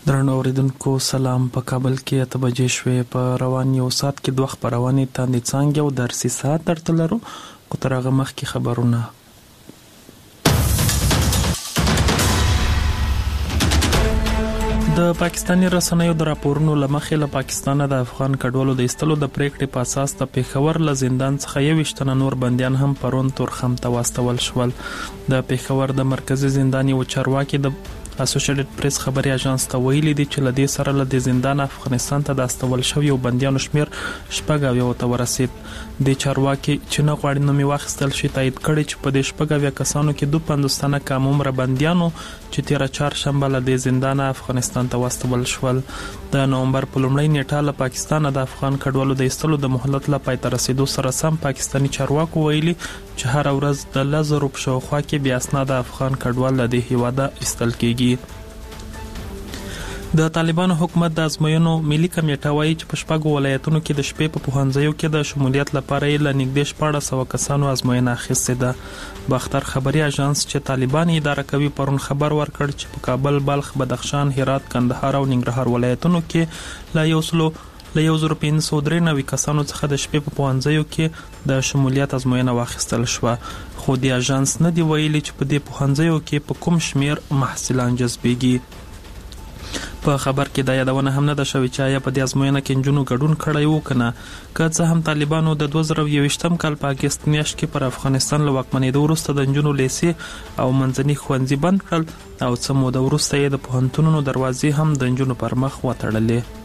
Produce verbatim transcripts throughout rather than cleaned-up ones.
درنو اوریدونکو سلام. په کابل کې اته بجې شوې. په روان یو ساعت کې دوه خبرونه تاندې څنګه او درسي ساعت درته لرو. خو تر هغه مخکې خبرونه. د پاکستاني رسنیو د راپورونو لمخې له پاکستانه د افغان کډوالو د ایستلو د پریکړې په اساس د پېښور له زندان څخه یوویشت تنه نور بندیان هم پرون تورخم ته واستول شول. د پېښور د مرکزی زندان یو چارواکي د اسوسییټډ پریس خبري اژانس ته ویلي دي چې لدې سره له د زندان افغانستان ته د استول شویو بندیانو شمیر شپږ اویا ته ورسید. د چارواکي چې نه غواړي نومي واخیستل شي تایید کړي چې په دې شپږ اویا کسانو کې دوه پنځوس تنه کم عمره بندیانو چې تیر چهارشنبه له د زندان افغانستان ته واستول شول. د نومبر په لومړۍ نیټه له پاکستان د افغان کډوالو د ایستلو د مهلت لا پای ته رسیدو سره سم پاکستاني چارواکو ویلي چې هر ورځ د لزرو په شاوخوا کې بیا اسناد افغان کډوال له دې هیواده ایستل کیږي. د طالبانو حکومت د ازموینو ملي کمیټه وایي چې په شپږو ولایتونو کې د شپې په پوهنځیو کې د شمولیت لپاره یې له نږدې شپاړس سوه کسانو ازموینه اخیستې ده. باختر خبري اژانس چې طالبان اداره کوي پرون خبر ورکړ چې په کابل، بلخ، بدخشان، هرات، کندهار او ننګرهار ولایتونو کې له یو سلو له یو زره پنځه سوه درې نوي کسانو څخه د شپې په پوهنځیو کې د شمولیت ازموینه واخیستل شوه. خو د اژانس نه دی ویلي چې په دې پوهنځیو کې په کوم شمیر محصلان جذبېږي. په خبر کې دا یادونه هم نه ده شوې چې آیا په دې ازموینه کې نجونو ګډون کړی و که نه. که څه هم طالبانو د دوه زره یوویشتم کال په اګست میاشت کې پر افغانستان له واکمنېدو وروسته د نجونو لیسې او منځني ښوونځي بند کړل او څه موده وروسته یې د پوهنتونونو دروازې هم د نجونو پر مخ وتړلې.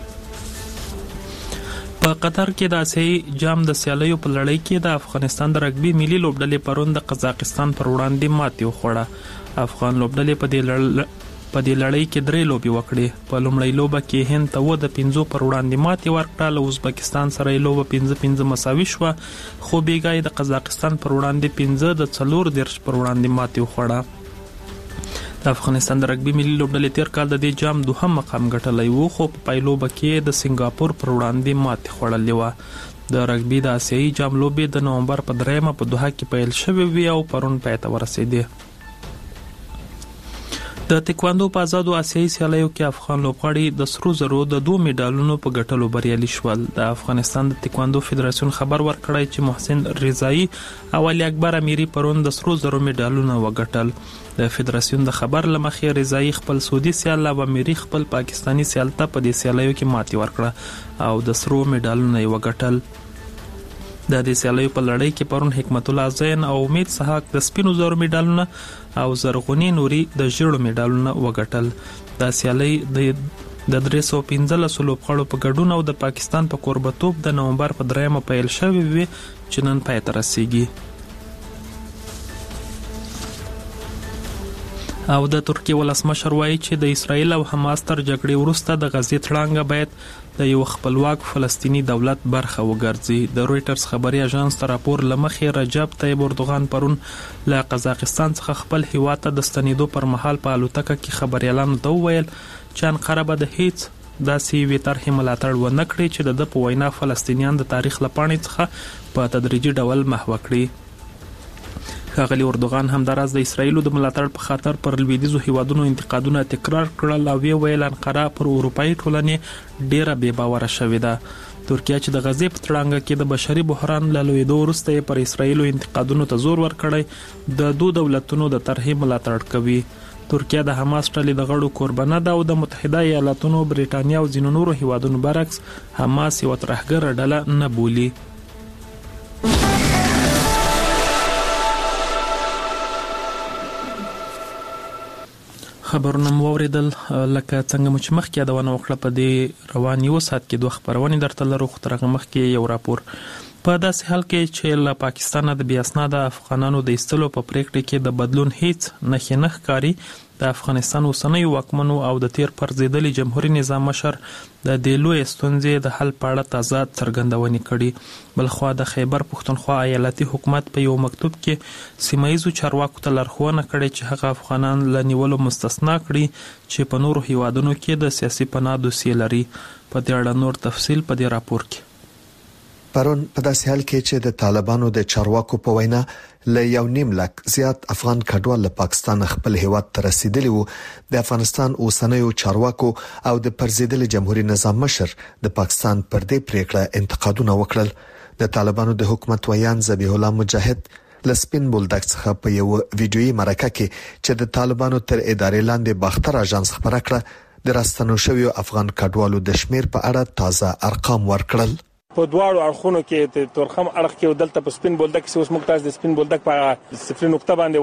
په قطر کې د اسیایي جام د سیالیو په لړۍ کې د افغانستان د رګبي ملي لوبډلې پرون د قزاقستان پر وړاندې ماتې وخوړه. افغان لوبډلې په دې لړ په دې لړۍ کې درې لوبې وکړې. په لومړۍ لوبه کې هند ته اووه د پنځو پر وړاندې ماتې ورکړه. له ازبکستان سره یې لوبه پنځه پنځه مساوي شوه، خو بیګا یې د قزاقستان پر وړاندې پنځه د څلور دېرش پر وړاندې ماتې وخوړه. د افغانستان د رګبي ملي لوبډلې تیر کال د دې جام دوهم مقام ګټلی و، خو په پای لوبه کې د سنګاپور پر وړاندې ماتې خوړلې وه. د رګبي د اسیایي جام لوبې د نومبر په دریمه په دوحه کې پیل شوې وې او پرون پای ته ورسېدې. د تکواندو په آزادو آسیایي سیالیو کې افغان لوبغاړي د سرو زرو د دوه میډالونو په ګټلو بریالي شول. د افغانستان د تکواندو فدراسیون خبر ورکړی چې محسن رضایي او علي اکبر امیري پرون د سرو زرو میډالونه وګټل. د فدراسیون د خبر لمخې رضایي خپل سعودي سیال او امیري خپل پاکستاني سیال ته په دې سیالیو کې ماتې ورکړه او د سرو میډالونه یې وګټل. د دې سیالیو په لړۍ کې پرون حکمت الله زین او امید سحاق د سپینو زرو میډالونه او زرغونی نوري د ژیړو میډالونه وګټل. دا سیالۍ د درې سوه پنځلسو لوبغاړو په ګډون او د پاکستان په کوربتوب د نومبر په دریمه پیل شوې وې چې نن پای ته رسیږي. او د ترکیې ولسمشر وایي چې د اسرائیل او حماس تر جګړې وروسته د غزې تړانګه باید د یو خپلواک فلسطینی دولت برخه وګرځي. د رویټرز خبري اژانس ته راپور لمخې رجب طیب اردوغان پرون له قزاقستان څخه خپل هیواد ته د ستنېدو پر مهال په الوتکه کې خبريالانو ته وویل چې انقره به د هیڅ داسې یوې طرحې ملاتړ ونه کړي چې د ده په وینا فلسطینیان د تاریخ له پاڼې څخه په تدریجي ډول محوه کړي. ښاغلي اردوغان همداراز د اسرائیلو د ملاتړ په خاطر پر لویدیځو هیوادونو انتقادونه تکرار کړل او ویې ویل انقره پر اروپایي ټولنې ډیره بې باوره شوې ده. ترکیه چې د غزې په تړانګه کې د بشري بحران له لویدو وروسته یې پر اسرائیلو انتقادونو ته زور ورکړی، د دوه دولتونو د طرحې ملاتړ کوي. ترکیه د حماس ډلې د غړو کوربنه ده او د متحده ایالاتونو، بریټانیا او ځینو نورو هیوادونو برعکس حماس یوه ترهګره ډله نه بولي. خبرونه مو واوریدل. لکه څنګه مو چې مخکې یادونه وکړه په دې روان یو ساعت کې دوه خبرونه درته لرو، خو تر هغه مخکې یو راپور. په داسې حال کې چې له پاکستانه د بې اسناده افغانانو د ایستلو په پریکړه کې د بدلون هیڅ نښې نه ښکاري، د افغانستان اوسنیو واکمنو او د تیر پرځېدلي جمهوري نظام مشر د دې لویې ستونزې د حل په اړه تازه څرګندونې کړي. بلخوا د خیبر پښتونخوا ایالتي حکومت په یو مکتوب کې سیمه ییزو چارواکو ته لارښوونه کړې چې هغه افغانان له نیولو مستثنا کړي چې په نورو هیوادونو کې د سیاسي پناه دوسیې لري. په دې اړه نور تفصیل په دې راپور کې. پرون په داسې حال کې چې د طالبانو د چارواکو په وینا له یو نیم لک زیات افغان کډوال له پاکستان خپل هیواد ته رسیدلی وو، د افغانستان اوسنیو چارواکو او د پرزیدل جمهوریت نظام مشر د پاکستان پر دې پریکړه انتقادونه وکړل. د طالبانو د حکومت ویان ذبیح الله مجاهد لسپین بولدک څخه په یو ویډیويي مرکه کې چې د طالبانو تر ادارې لاندې باختر اژانس خبره کړه، د راستنو شویو افغان کډوالو د شمیر په اړه تازه ارقام ورکړل. په دواړو اړخونو کې د تورخم اړخ کې دلته په سپین بولدک کې اوس مقتاز د سپین بولدک په صفر نقطه باندې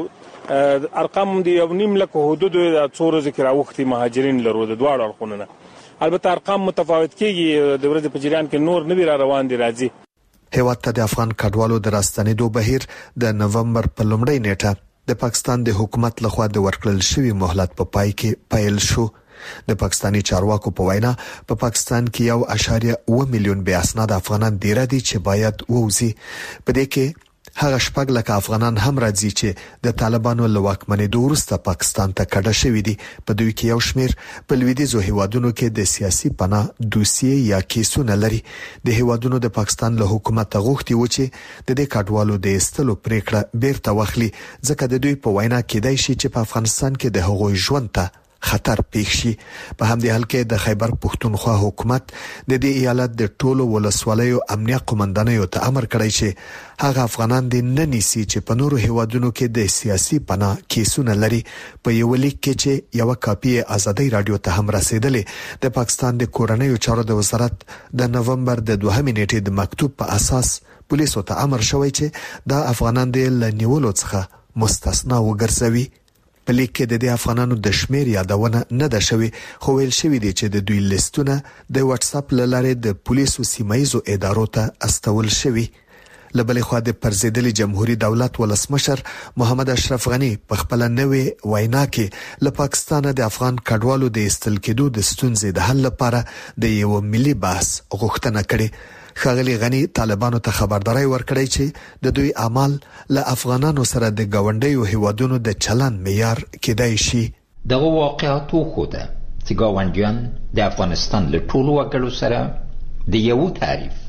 ولاړ یو ارقام دی یو نیم لک حدود د څورو ذکر اوختي مهاجرین لرو د دواړو اړخونو نه. البته ارقام متفاوت کیږي، د ورځې په جریان کې نور نوی را روان دي راځي. هیواد ته د افغان کډوالو د راستنېدو بهیر د نومبر په لومړۍ نیټه د پاکستان د حکومت لخوا د ورکړل شوی مهلت په پای کې پیل شو. د پاکستاني چارواکو په وینا په پا پاکستان کې یو اشاریه اوه میلیون بې اسناد افغانان ډیر دي چې باید ووزي. په دې کې هغه شپږ لک افغانان هم راځي چې د طالبانو له واکمنۍ وروسته پاکستان ته کډه شوی دي. په دوی کې یو شمیر په لویدیځو هیوادونو کې د سیاسي پناه دوسیې یا کیسونه لري. د هیوادونو د پاکستان له حکومت غوښتي و چې د دې کډوالو د استلو پریکړه بیرته واخلي، ځکه د دوی په وینا کې دای شي چې په افغانستان کې د هغوی ژوند ته خطر پیښ شي. په همدې حال کې د خیبر پښتونخوا حکومت د دې ایالت د ټولو ولسوالیو امنیه قومندانیو ته امر کړی چې هغه افغانان د نه نیسي چې په نورو هیوادونو کې د سیاسي پناه کیسونه لري. په یو لیک کې چې یو کاپی ازادي رادیو ته هم رسیدلې، د پاکستان د کورنیو چارو د وزارت د نومبر د دوهمې نیټې د مکتوب په اساس پولیسو ته امر شوی چې دا افغانان د لنیولو څخه مستثنا وګرځوي. په لیک کې د دې افغانانو د شمیر یادونه نه ده شوی، خو ویل شوی دی چې د دوی لیستونه د واتس اپ لاره د پولیسو سیمایزو ادارو ته استول شوی. لبلې خو د پرزیدل جمهوریت دولت ولسمشر محمد اشرف غنی په خپل نوې وینا کې له پاکستان د افغان کډوالو د استل کېدو د ستونزې د حل لپاره د یو ملي بحث غوښتنه کړې. ښاغلي غنی طالبانو ته خبرداري ورکړی چې د دوی اعمال له افغانانو سره د گاونډیو هیوادونو د چلن معیار کېدای شي. دغه واقعاتو خوده چې گاونډیان د افغانستان له ټولو وګړو سره د یو تعریف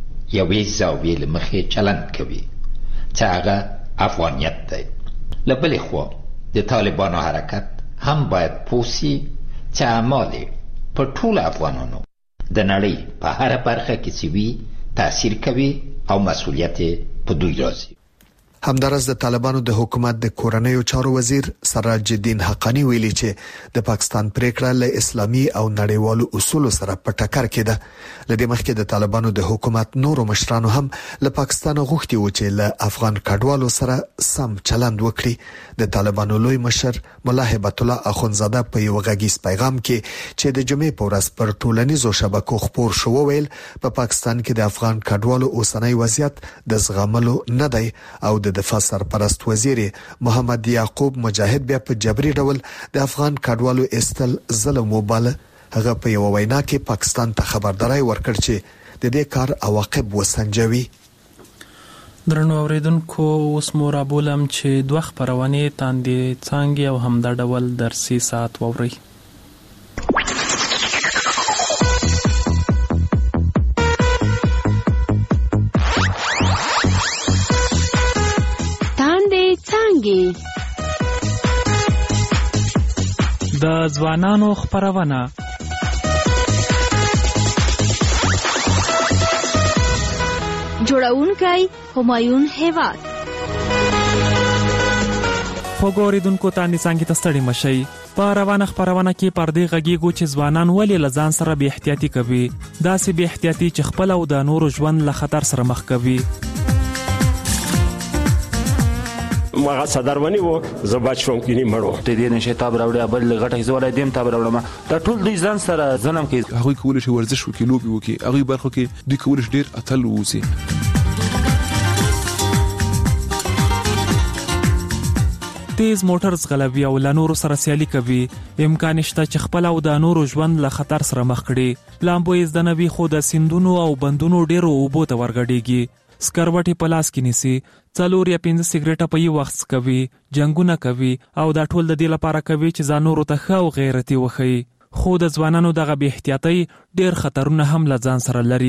یوې زاویې له مخې چلن کوي چې هغه افغانیت دی. له بلې خوا د طالبانو حرکت هم باید پوسی چې اعمال په ټولو افغانانو د نړۍ په هر برخه کې چې وي تاثیر کوي او مسؤلیت په دوی راځي. همدارس د طالبانو د حکومت د کورنیو چارو وزیر سراج الدین حقانی ویلي چې د پاکستان پریکړه له اسلامي او نړیوالو اصولو سره په ټکر کې ده. لدې مخکې د طالبانو د حکومت نورو مشرانو هم له پاکستان غوښتي و چې له افغان کډوالو سره سم چلند وکړي. د طالبانو لوی مشر مولا هبت الله اخونزاده په یو غږیز پیغام کې چې د جمعې په ورځ پر ټولنیزو شبکو خپور شو ویل په پا پاکستان کې د افغان کډوالو اوسنۍ وضعیت د زغملو نه دی او د دفاع سرپرست وزیر محمد یعقوب مجاهد بیا په جبري ډول د افغان کډوالو استل ظلم وباله. هغه په یو وینا کې پاکستان ته خبرداري ورکړ چې د دې کار عواقب وسنجوي. درنو اوریدونکو، اوس مو رابولم چې دوه خبرونه تاندې څنګه او هم د ډول درسي ساعت ووري. د ځوانانو خبرونه جوړونکی همایون هیواد. خو ګوریدونکو تاندې څنګه تستړي مشي په روانه خبرونه کې پردې غږیږي چې ځوانان ولې لزان سره به احتیاطي کوي، داسې به احتیاطي چې خپل او د نورو ژوند له خطر سره مخ کوي. ما صدرونی وو زباچ شوم کینی مړو ته دې نشه تاب راوړې بل غټه زولای دیم تاب راوړم دا ټول د ځان سره ځنم کې هغه کول شي ورزش وکي لوبي وکي هغه برخو کې د کول شي ډیر اتل ووسی. تیز موټر زغلوي او لنورو سره سیالي کوي، امکان شته چې خپل او د نورو ژوند له خطر سره مخ کړي. لامبو یې د نوي خو د سیندونو او بندونو ډیرو اوبو ته ورګډيږي، سکروټي په لاس کې نیسي، څلور یا پنځه سیګریټه په یو وخت کوي، جنگونه کوي او دا ټول د دې لپاره کوي چې ځانورو ته ښه او غیرتي وښيي. خو د ځوانانو دغه بې احتیاطۍ ډیر خطرونه هم له ځان سره لري.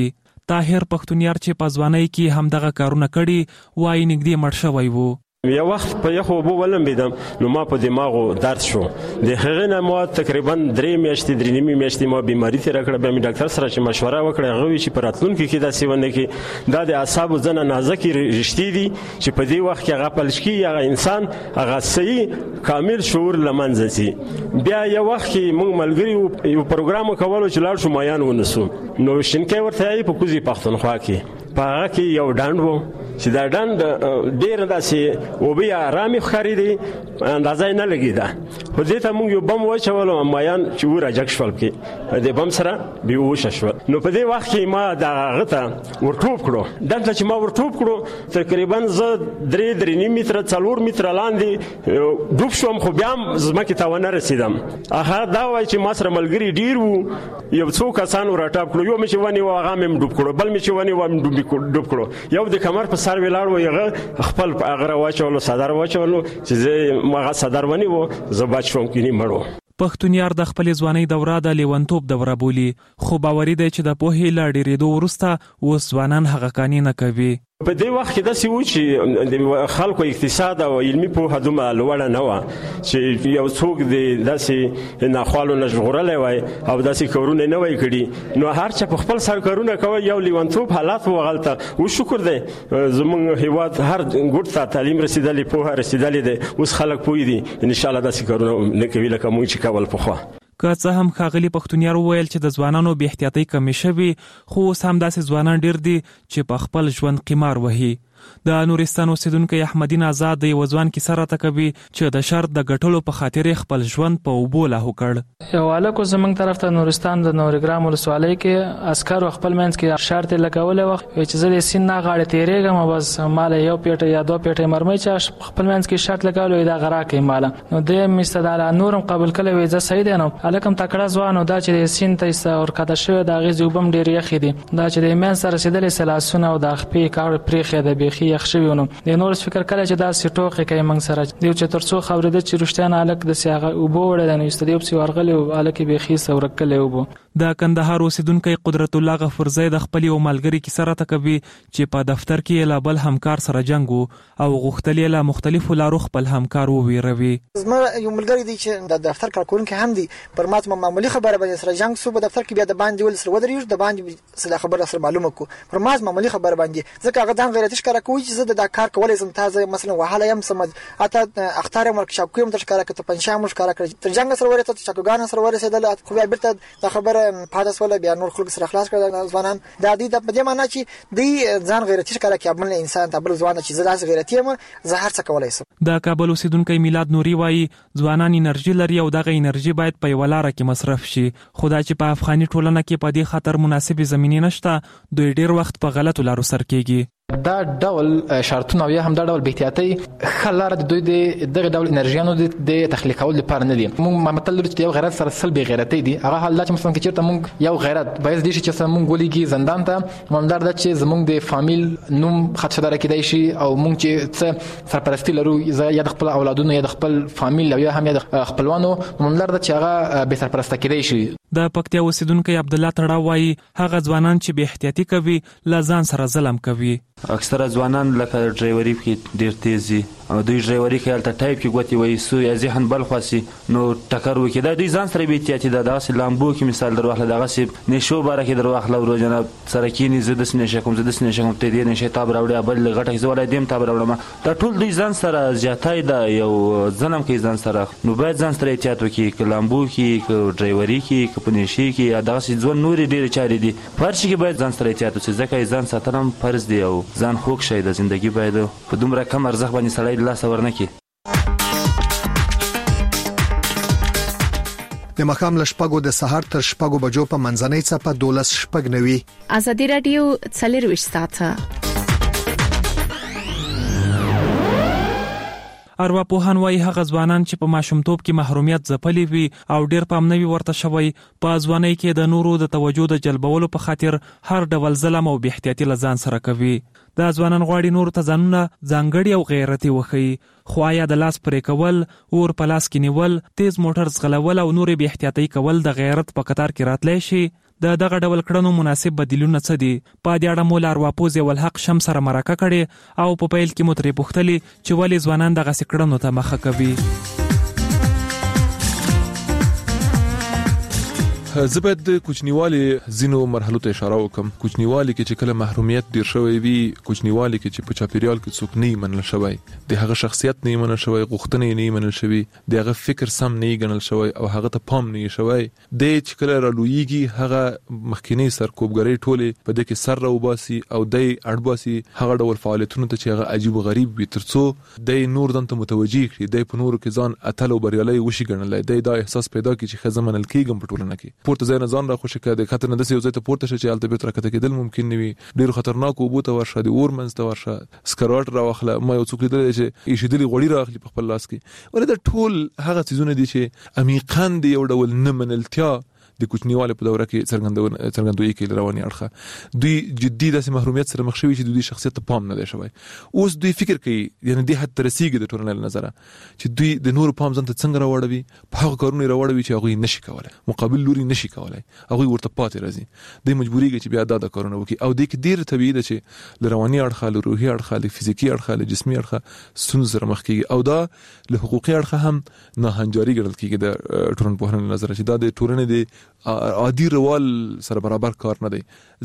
طاهر پښتونیار چې په ځوانۍ کې همدغه کارونه کړي وایي نږدې مړ شوی وو. یو وخت په یخو اوبو ولمبېدم نو ما په دماغو درد شو. د هغې نه ما تقریبا درې میاشتې درې نیمې میاشتې ما بیماري تېره کړه. بیا مې ډاکټر سره چې مشوره وکړه هغه وایي چې په راتلونکي کې داسې ونه کړي. دا د اعصابو ځنه نازکې رشتې دي چې په دې وخت کې هغه فلج کېږي، هغه انسان هغه صحیح کامل شعور له منځه ځي. بیا یو وخت کې موږ ملګري یو پروګرام کولو چې لاړ شو مایان ونیسو نو شینکۍ ورته یې په کوزي پښتونخوا کې په هغه کې یو ډنډ و چې دا ډنډ ډېر داسې اوبه ارامې ښکارېدې، اندازه یې نه لګېده. خو دې ته موږ یو بم واچولو مایان چې وراجګ شول پکې د بم سره بېهوشه شول. نو په دې وخت کې ما د هغه ته ورټوپ کړو. دلته چې ما ورټوپ کړو تقریبا زه درې درې نیم متره څلور متره لاندې ډوب شوم، خو بیا هم ځمکې ته ونه رسېدم. هغه دا وایي چې ما سره ملګري ډېر وو، یو څو کسان ورټاپ کړو. یو مې چې ونیو هغه مې ډوب کړو، بل مې چې ونیو هغه مې ډوب کړو. یو د کمر په سر ولاړ و، هغه خپل هغه واچولو صدر واچولو چې زه هغه صدر ونیو زه بچ شوم کینی مړو. پښتونیار د خپل ځوانۍ دوره د لیونتوب دوره بولي، خو باوري دی چې د پوهې له ډېرېدو وروسته اوس ځوانان هغه کانې نه کوي. په دې وخت کې داسې و چې د خلکو اقتصاد او علمي پوهه دومره لوړه نه وه چې یو څوک د داسې ناخوالو نه ژغورلی وای او داسې کارونه نه وای کړي. نو هر چا په خپل سر کارونه کوي. یو لیونتوب حالات و هغلته و. شکر دی زموږ هېواد هر ګوټ ته تعلیم رسېدلی، پوهه رسېدلې دی. اوس خلک پوه دي انشاءالله داسې کارونه نه کوي لکه موږ چې کول پخوا. که څه هم ښاغلي پښتونیار وویل چې د ځوانانو بې احتیاطۍ کمې شوي، خو اوس هم داسې ځوانان ډېر دي چې په خپل ژوند قمار وهي. د نورستان اوسیدونکی احمدین آزاد د یو ځوان کیسه راته کوي چې د شرط د ګټلو په خاطر خپل ژوند په اوبو لاهو کړ. یو هلک زموږ طرف ته نورستان د نورګرام ولسوالۍ کې عسکرو خپل منځ کې شرط یې لګولی وه چې زه د سیند نه غاړې تېرېږم او بس ماله یو پیټه یا دوه پیټې مرمۍ چې خپل منځ کې شرط لګولی وي دا غرا کوي ماله. نو دی مې استدعا نورم قبول کړی وي زه صحیح دی. نو هلک هم تکړه ځوان و، دا چې د سیند ته ورکښته شوی د هغې اوبه هم ډېرې یخې دي. دا چې د منځ ته رسېدلې سلاسونه او د خپې کاړ پرېښې ده بیخي یخ شوي. نو د نور فکر کله چې دا سټوخه کوي موږ سره دیو چې ترڅو خبرې د چرشتان الک د سیاغه او بوړه د نستدیو په ورغلی او الک به خي سورکلې وبو. د کندهار اوسیدونکو قدرت الله غفورزی د خپل یو ملګری کی سره تکوي چې په دفتر کې لا بل همکار سره جنگ او غختلې له مختلفو لارو خپل همکار وویروي. زما یو ملګری دی چې د دفتر کارکونکو هم دی پر ماته معمولی خبره باندې سره جنگ سو په دفتر کې بیا د باندې ول سره ودرېږي د باندې سره خبره سره معلومه کو پر ماته معمولی خبره باندې ځکه هغه دان غیرتش کار کوي چې زه د کار کولای زم تازه مثلا وهاله يم سم اته اختار ورکشاپ کوم تر کار کته پنځه مش کار کړ تر جنگ سره ورته چاکوګان سره ورسېدل خو بیا بیرته د خبره پاتاس ولا بیا نور خلک سره خلاص کړل ځوانان د دې د په دې معنی چې دی ځان غیرتي کار کوي بل انسان ته بل ځوان چې زه داس غیرتي یم زه هر څه کولای شم. د کابل اوسیدونکو میلاد نوري وایي ځوانان انرژي لري او دغه انرژي باید په یو لار کې مصرف شي. خدای چې په افغاني ټولنه کې په دې خاطر مناسب زمینه نشته دوی ډیر وخت په غلطو لارو سر کېږي. دا ډول شرطونه یا هم دا ډول به احتیاطي خلار د دوی د دغه ډول انرژيانو د تخلیق کول لپاره نه دي. موږ ممثل لري چې یو غیرت سره سلبي غیرتي دي هغه حالات مثلا کې چیرته موږ یو غیرت باید دي چې موږ ولېږي زندان ته مندار د چې زموږ د فامیل نوم خدشدار کېدای شي او موږ چې څه سرپرستی لرو یا د خپل اولادونو یا د خپل فامیل یا هم یا د خپلوانو مندار د چې هغه به سرپرسته کېدای شي. د پکتیا اوسیدونکو عبد الله تړاو وایي هغه ځوانان چې به احتیاطي کوي لا ځان سره ظلم کوي. اکثره ځوانان لکه ډرایوري کې ډیر تیز دي او دوی ډرایوري کې الته ټایپ کې غوتی وایي سو یا ذهن بل خاصي نو ټکر وکړي دا دوی ځان سره به احتیاطي ده. دغه لامبو کې مثال در واخله دغه سي نشو باره کې در واخله ورو جناب سره کې نه زده سنې شکم زده سنې شکم ته دې نشه تاب راوړي بل غټه زولای دیم تاب راوړم دا ټول دوی ځان سره زیاتای ده یو ځنم کې ځان سره نو باید ځان سره احتیاط وکړي ک لامبو کې ک ډرایوري کې ک پنيشي کې دغه سي ځون نور ډیر چاري دي فرش کې باید ځان سره احتیاط وکړي ځکه ځان ساتنم فرض دی او ځان خوښ شي د زندگی باید په دومره کم ارزښت باندې سړی لاس ورنه کړي. د مخام لشپګو د سحر تر شپګو بجو په منځنۍ څپه دولس شپګ نوي. ازادي رادیو څلرويشت ساعته ارواپوهان وايي هغه ځوانان چې په ماشومتوب کې محرومیت ځپلي وي او ډیر پام نه وي ورته شوی په ځوانۍ کې د نورو د توجه د جلبولو په خاطر هر ډول ظلم او بې احتیاطي له ځان سره کوي. دا ځوانان غواړي نور ته ځانونه ځانګړي او غیرتي وښيي خو آیا د لاس پرې کول اور په لاس کې نیول تیز موټر ځغلول او نور بې احتیاطي کول د غیرت په قطار کې راتلی شي؟ د دغه ډول کړنو مناسب بدیلونه څه دي؟ په دې اړه مو له ارواپوز ولحق شمس سره مرکه کړې او په پیل کې مو ترې پوښتلې چې ولې ځوانان دغسې کړنو ته مخه کوي. زه باید د کوچنیوالي ځینو مرحلو ته اشاره وکم. کوچنیوالي کې چې کله محرومیت ډیر شوی وي، کوچنیوالي کې چې په چاپیریال کې څوک نه منل شوی، د هغه شخصیت نه منل شوی، غوښتنې نه منل شوی، د هغه فکر سم نه ګڼل شوی او هغه ته پام نه شوی، د چې کله رالویږي هغه مخکینی سرکوبګری ټوله په دې کې سر راوباسي او د اړباسي هغه ډول فعالیتونو ته چې هغه عجیب و غریب وي، ترڅو د نور دنته متوجي کړي، د په نور کې ځان اتل او بریالي وشي ګڼلای، د دا احساس پیدا کړي چې خزه منل کېږم په ټولنه کې. پورته ځای نه ځان را خوشی کړه، د خطر نه داسې یو ځای ته پورته شه چې هلته بیرته راکته کېدل ممکن نه وي، ډېرو خطرناکو اوبو ته ورشه، د اور منځ ته ورشه، سکروټ راواخله. ما یو څوک لیدلی چې ایښېدلي غوړي رااخلي په خپل لاس کې. ولې دا ټول هغه څیزونه دي چې عمیقاً د یو ډول نه منلتیا د کوچنیوالي په دوره کې څرګندون څرګندوي کې رواني اړخه دوی جدي داسې محرومیت سره مخ شوي چې دوی شخصیت ته پام نه دی شوی. اوس دوی فکر کوي، یعنی دې حد ته رسیږي د ټولنې له نظره چې دوی د نورو پام ځان ته څنګه راوړوي، په هغه کارونه یې راوړوي چې هغوی نشي کولی، مقابل لوري نشي کولی، هغوی ورته پاتې راځي، دوی مجبورېږي چې بیا دا د کارونه وکړي. او دې کې ډېر طبیعي ده چې له رواني اړخه، له روحي اړخه، له فزیکي اړخه، له جسمي اړخه ستونزو سره مخ کېږي، او دا له حقوقي اړخه هم ناهنجاري ګڼل کېږي د ټولنپوهنې له نظره، چې دا د ټولنې د عادي روال سره برابر کار نه دی.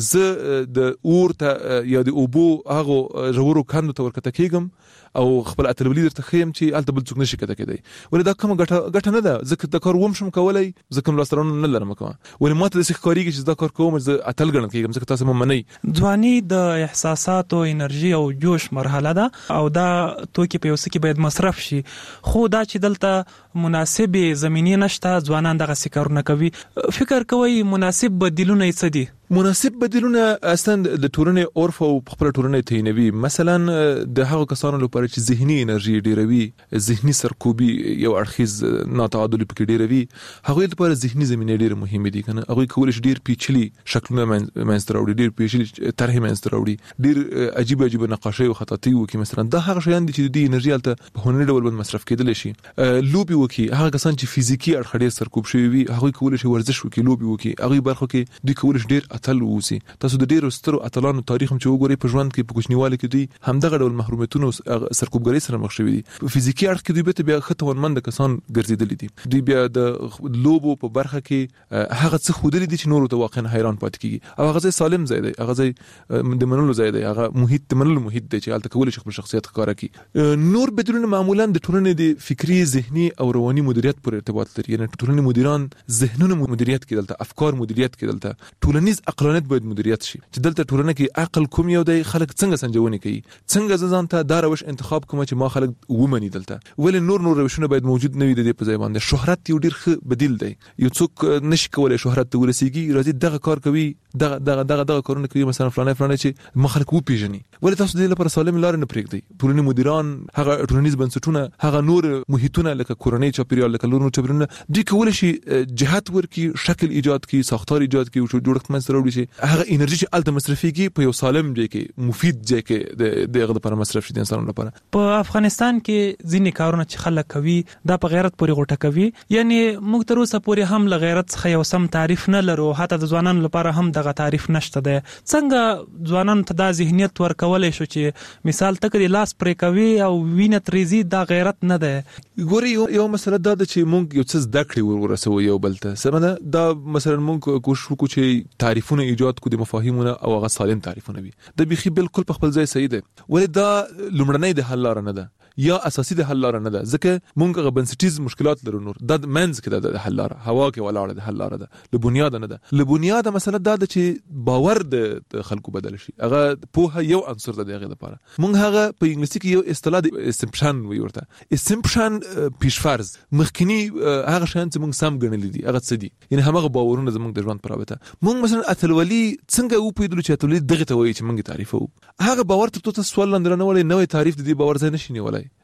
زه د اور ته یا د اوبو هغه ژورو کندو ته ورکته کېږم او خپل اتلولي درته ښیم چې هلته بل څوک نشي کته کېدی. ولې دا کومه ګټه ګټه نه ده، زه دا کار وم شم کولی، زه کوم لاسته راوړنه نه لرم کومه. ولې ما ته داسې ښکارېږي چې دا کار کوم زه اتل ګڼل کېږم، ځکه تاسو مه منئ. ځواني د احساساتو، انرژي او جوش مرحله ده او دا توکي په یو څه کې باید مصرف شي، خو دا چې دلته مناسبې زمینې نشته، ځوانان دغسې کارونه کوي. فکر کوئ مناسب بدیلونه یې څه دي؟ مناسب بدیلونه اصلا د ټولنې عرف او خپل ټولنې تعینوي. مثلا د هغو کسانو لپاره چې ذهني انرژي ډیروي، ذهني سرکوبي یو اړخیز ناتعادل پکې ډیروي، هغوی لپاره ذهني زمینې ډېرې مهمې دي. کنه هغوی کولی شي ډېر پیچلي شکلونه منځته راوړي، ډېر پیچلي طرحې منځته راوړي، ډېر عجیب عجیب نقاشۍ او خطاطۍ وکړي. مثلا دا هغه شیان دي چې د دې انرژي هلته په هنري ډول باندې مصرف کېدلی شي. لوبې وکړي، هغه کسان چې فزیکي اړخ ډېر سرکوب شوي وي، هغوی کولی شي ورزش وکړي، لوبې وکړي. هغوی برخو کې دوی کولی شي ډېر اتل ووسي. تاسو د ډیرو سترو اتلانو تاریخ هم چې وګورئ، په ژوند کې په کوچنیوالي کې دوی همدغه ډول محرومیتونو سرکوبګرۍ سره مخ شوي دي. فزیکي اړخ کې دوی بیرته بیا ښه توانمند کسان ګرځېدلي دي. دوی بیا د لوبو په برخه کې هغه څه ښودلي دي چې نورو ته واقعا حیران پاتې کېږي، او هغه ځای سالم ځای دی، هغه ځای د منلو ځای دی، هغه محیط د منلو محیط دی چې هلته کولی شي خپل شخصیت ښکاره کړي. نور بدلونونه معمولا د ټولنې د فکري، ذهني او رواني مدیریت پورې ارتباط لري. یعنې ټولنې مدیران ذهنونه مدیریت کړي دلته، افکار مدیریت کړي دلته، ټولنیز عقلانیت باید مدیریت شي چې دلته ټولنه کې عقل کوم یو دی، خلک څنګه سنجونې کوي، څنګه زه ځان ته دا روش انتخاب کوم چې ما خلک ومني دلته. ولې نور نور روشونه باید موجود نه وي د دې په ځای باندې. شهرت یو ډېر ښه بدیل دی، یو څوک نشي کولی شهرت ته ورسیږي، راځي دغه کار کوي، دغه دغه دغه دغه کارونه کوي، مثلا فلانه فلانه چې ما خلک وپېژني. ولې تاسو د دې لپاره سالم لارې نه پرېږدئ؟ ټولنې مدیران، هغه ټولنیز بنسټونه، هغه نور محیطونه لکه کورنۍ چاپیریال، لکه نور چاپیریالونه، دوی کولی شي جهت ورکړي، شکل ایجاد کړي، ساختار ایجاد کړي، جوړښت منځته راوړي چې هغه انرژي چې هلته مصرفېږي په یو سالم ځای کې، مفید ځای کې د دغه لپاره مصرف شي د انسانانو لپاره. په افغانستان کې ځینې کارونه چې خلک کوي دا په غیرت پورې غوټه کوي، یعنی موږ تر اوسه پورې هم له غیرت څخه یو سم تعریف نه لرو، حتی د ځوانانو لپاره هم دغه تعریف نشته دی. څنګه ځوانانو ته دا ذهنیت ورکولی شو چې مثال تک د لاس پرې کوي او وینه تریزي، دا غیرت نه دی؟ ګورې یو مسله دا ده چې موږ یو څه زده کړې ورسوو یو بل ته. سمه ده، دا مثلا موږ کوشش وکړو چې تعریفونه ایجاد کړو، د مفاهیمونه او هغه سالم تعریفونه وي. د بیخي بالکل په خپل ځای صحیح دی، ولې دا لومړنۍ د حل لاره نه ده یا اساسي د حل لاره نه ده، ځکه موږ هغه بنسټیز مشکلات لرو. نور دا منځ کې د حل لاره، هوا کې ولاړه د حل لاره ده، له بنیاده نه ده. له بنیاده مسله دا ده چې باور د خلکو بدل شي. هغه پوهه یو عنصر ده د هغې لپاره. موږ هغه په انګلیسي کې یو اصطلاح د اسمپشن وایي ورته، اسمپشن پیشفرض، مخکینی هغه شیان چې موږ سم ګڼلي دي هغه څه دي، یعنې هماغه باورونه زموږ د ژوند په رابطه. موږ مثلا اتلولي څنګه وپوهېدلو چې اتلولي دغې ته وایي چې موږ یې تعریفوو. هغه باور تر څو ته سوال لاندې رانه وړی، نوی تعریف د دې باور ځای نشي نیولی.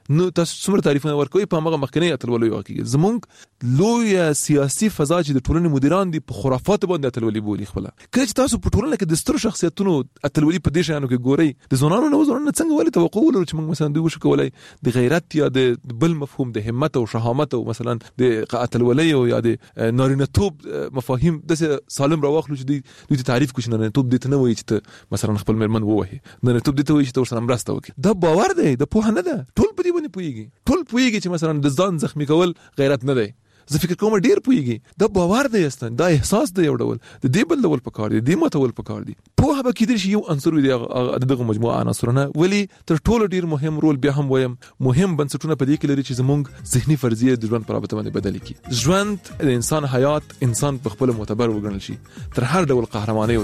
نو تاسو څومره تعریفونه ورکوي په هغه مخکنی اتلولي واقعي زمونږ لوی سیاسي فضا چې د ټولنې مدیران دي په خرافات باندې اتلولي بولي خپل کله چې تاسو په ټولنه کې د ستر شخصیتونو اتلولي په دې شانو کې ګوري د زونانو نو زونانو څنګه ولې توقع ولرو چې موږ مثلا دوی وشو کولای د غیرت یا د بل مفهوم د همت او شهامت او مثلا د اتلولي او یا د نارینه توب مفاهیم د سالم راوخلو چې دوی دوی تعریف کوي نه توب دې ته نه وایي چې مثلا خپل مرمن ووهي نه توب دې ته وایي چې تاسو سره مرسته وکړي دا باور دی د پوهه نه ده ټول په دې باندې پويږي ټول پويږي چې مثلا د ځان زخمی کول غیرت نه دی زه فکر کوم ډیر پويږي دا باور دی استن دا احساس دی یو ډول د دې بل ډول پکار دی د متول پکار دی په هغه کې د یو عنصر دی دغه مجموعه عناصرونه ولی تر ټولو ډیر مهم رول بیا هم وایم مهم بنسټونه په دې کې لري چې زموږ ذهني فرضیه د ژوند په رابطه باندې بدل کی ژوند د انسان حیات انسان په خپل معتبر وګڼل شي تر هر ډول قهرماني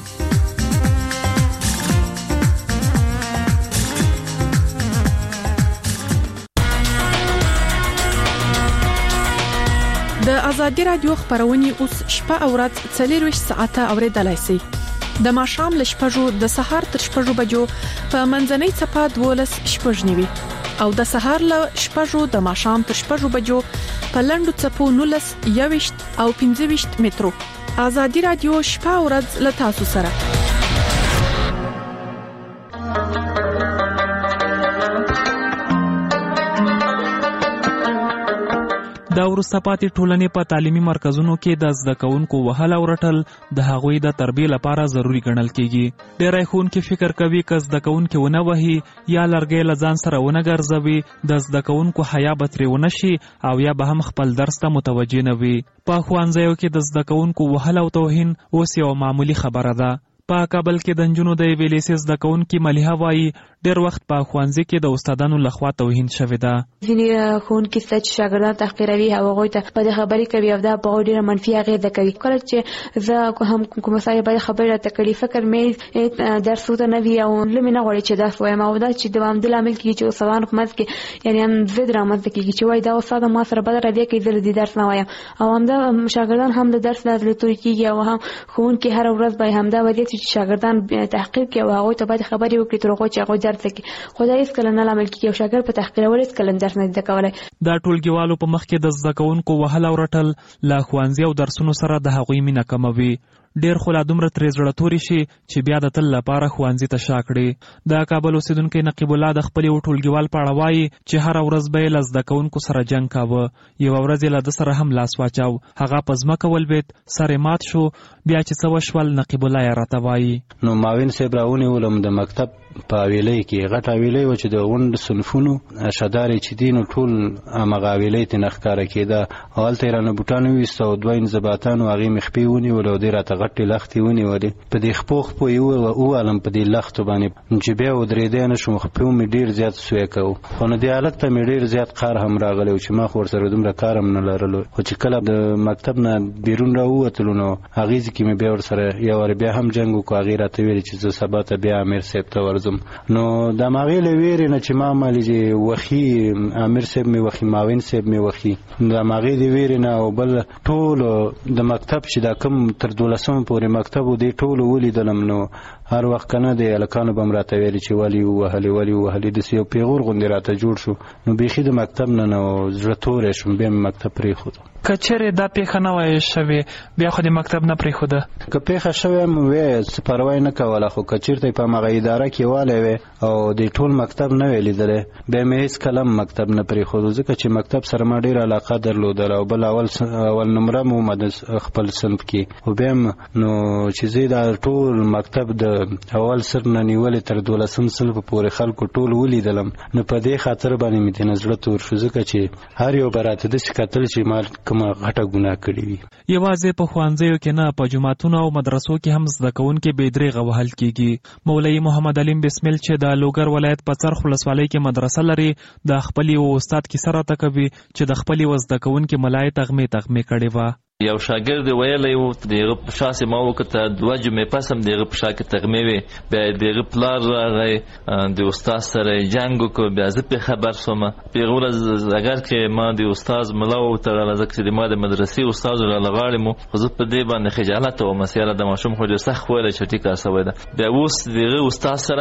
د ازادي رادیو خبرونه اوس شپه او ورځ څلور ساعته اوریدلای شئ د ماښام ل شپږو د سهار تر شپږو بجو په منځنۍ چپه دولس شپږنیوي او د سهار ل شپږو د ماښام تر شپږو بجو په لندو چپو نولس یويشت او پنځه ویشت مترو ازادي رادیو شپه او ورځ ل تاسو سره د وروسته پاتې ټولنې په تعلیمي مرکزونو کې د زده کوونکو وهل او رټل د هغوی د تربیې لپاره ضروری ګڼل کېږي. ډېری ښوونکي فکر کوي که زده کوونکي ونه وهي یا لرګی له ځان سره ونه ګرځوي د زده کوونکو حیا به ترې ونه شي او یا به هم خپل درس ته متوجه نه وي. په ښوونځیو کې د زده کوونکو وهل او توهین اوس یو معمولي خبره ده. په کابل کې د نجونو د یوې لیسې زده کوونکي ملیحه وایي ډېر وخت په ښوونځي کې د استادانو لخوا توهین شوې ده. ځینې ښوونکي سته چې شاګردان تحقیروي او هغوی ته بدې خبرې کوي او دا په هغوی ډېره منفي اغېزه کوي. کله چې زه هم کومه سړی بدې خبرې راته کوي فکر مې درس ورته نه وي او زړه مې نه غواړي چې درس ووایم او دا چې دوامداره لامل کېږي چې استادانو په منځ کې یعنې هم ضد رامنځته کېږي چې وایي دا استاد ما سره بده رویه کوي زه له دې درس نه وایم او همدا شاګردان هم د درس نه زړه توري کېږي او هم ښوونکي هره ورځ به همدا وضعیت چې شاګردان تحقیر کوي او هغوی ته باید خبرې وکړي تر هغو چې هغوی درس وکړي خو دا هېڅکله نه لامل کېږي او شاګرد په تحقیرولو هېڅکله درس نه زده کولی. دا ټولګیوالو په مخ کې د زده کوونکو وهل او رټل له ښوونځي او درسونو سره د هغوی مینه کموي. ډېر خو لا دومره ترې زړه توري شي چې بیا د تل لپاره ښوونځي ته شا کړي. د کابل اوسېدونکی نقیب الله د خپل یو ټولګیوال په اړه وایي چې هره ورځ به یې له زده کوونکو سره جنګ کاوه. یوه ورځ یې له ده سره هم لاس واچاو هغه په ځمکه ولوېد سر یې مات شو بیا چې څه وشول نقیب الله یې راته وایي. نو معاون صاحب راونیولم د مکتب په حویلۍ کې غټ حویلۍ وه چې د غونډ صنفونو شدارې چې دي نو ټول همغه حویلۍ ترې نه ښکاره کېده او هلته یې رانه بوټان وویسته او دوه انضباطانو هغې مې خپې ونیولې او دې راته غټې لښتې ونیولې په دې خپو خپو یې ووالم په دې لښتو باندې چې بیا ودرېدی نه شوم خپې مې ډېر زیات سوی کوو خو نو دې حالت ته مې ډېر زیات قهر هم راغلی و چې ما خو ورسره دومره کار هم نه لرلو خو چې کله د مکتب نه بیرون راووتلو نو هغې ځای کې مې بیا ورسره یو وارې بیا هم جنګ وکړو هغې راته ویلې چې زه سبا ته بیا امیر صاحب ته ورځم. نو د هماغې له ویرې نه چې ما مالې چې وخي امیر صاحب مې وخي معاون صاحب مې وخي د هماغې د ویرې نه او بل ټولو د مکتب چې دا کوم تر دولسمه پورې مکتب و دې ټولو ولیدلم نو هر وخت که نه د هلکانو به م راته ویلې چې ولې ووهلې ولې ووهلې داسې یو پیغور غوندې راته جوړ شو نو بیخي د مکتب نه نو زړه توری شوم بیا مې مکتب پرېښودو. که چېرې دا پیښه نه وای شوې بیا خو د مکتب نه پرېښوده که پیښه شوې هم وی څه پروا یې نه کوله خو که چېرته په همغه اداره کې والی وی او د ټول مکتب نه وی لیدلی بیا مې هېڅکله هم مکتب نه پرېښودو ځکه چې مکتب سره ما ډېره علاقه درلودله او بل اول اول نمره مو ما د خپل صنف کې خو بیا هم نو چې زه دا ټول مکتب د اول سر نه نیولې تر دولسم صنف پورې خلکو ټول ولیدلم نو په دې خاطر باندې مې ترېنه زړه تور شو ځکه چې هر یو به راته داسې کتل چې ما کومه غټه ګناه کړې وي. یوازې په ښوونځیو کې نه په جوماتونو او مدرسو کې هم زده کوونکي بې درېغه وهل کېږي. مولوي محمد علیم بسمیل چې د لوګر ولایت په څرخ ولسوالۍ کې مدرسه لري د خپل یو استاد کیسه راته کوي چې د خپل یو زده کوونکي ملایې تغمې تغمې کړې وه. یو شاګرد ویلی و د هغه په شا سې ما وکته دوه جمعې پس هم د هغه په شا کې تغمې وې بیا د هغه پلار راغی د استاد سره یې جنګ وکړو بیا زه پرې خبر شوم په هغه ورځ اګر کې ما د استاد ملا وتړله ځکه چې د ما د مدرسې استاد راله غاړې مو خو زه په دې باندې خجالته وم چې یاره د ماشوم خو ډېر سخت ویلی چې ټیکه شوی ده بیا اوس د هغه استاد سره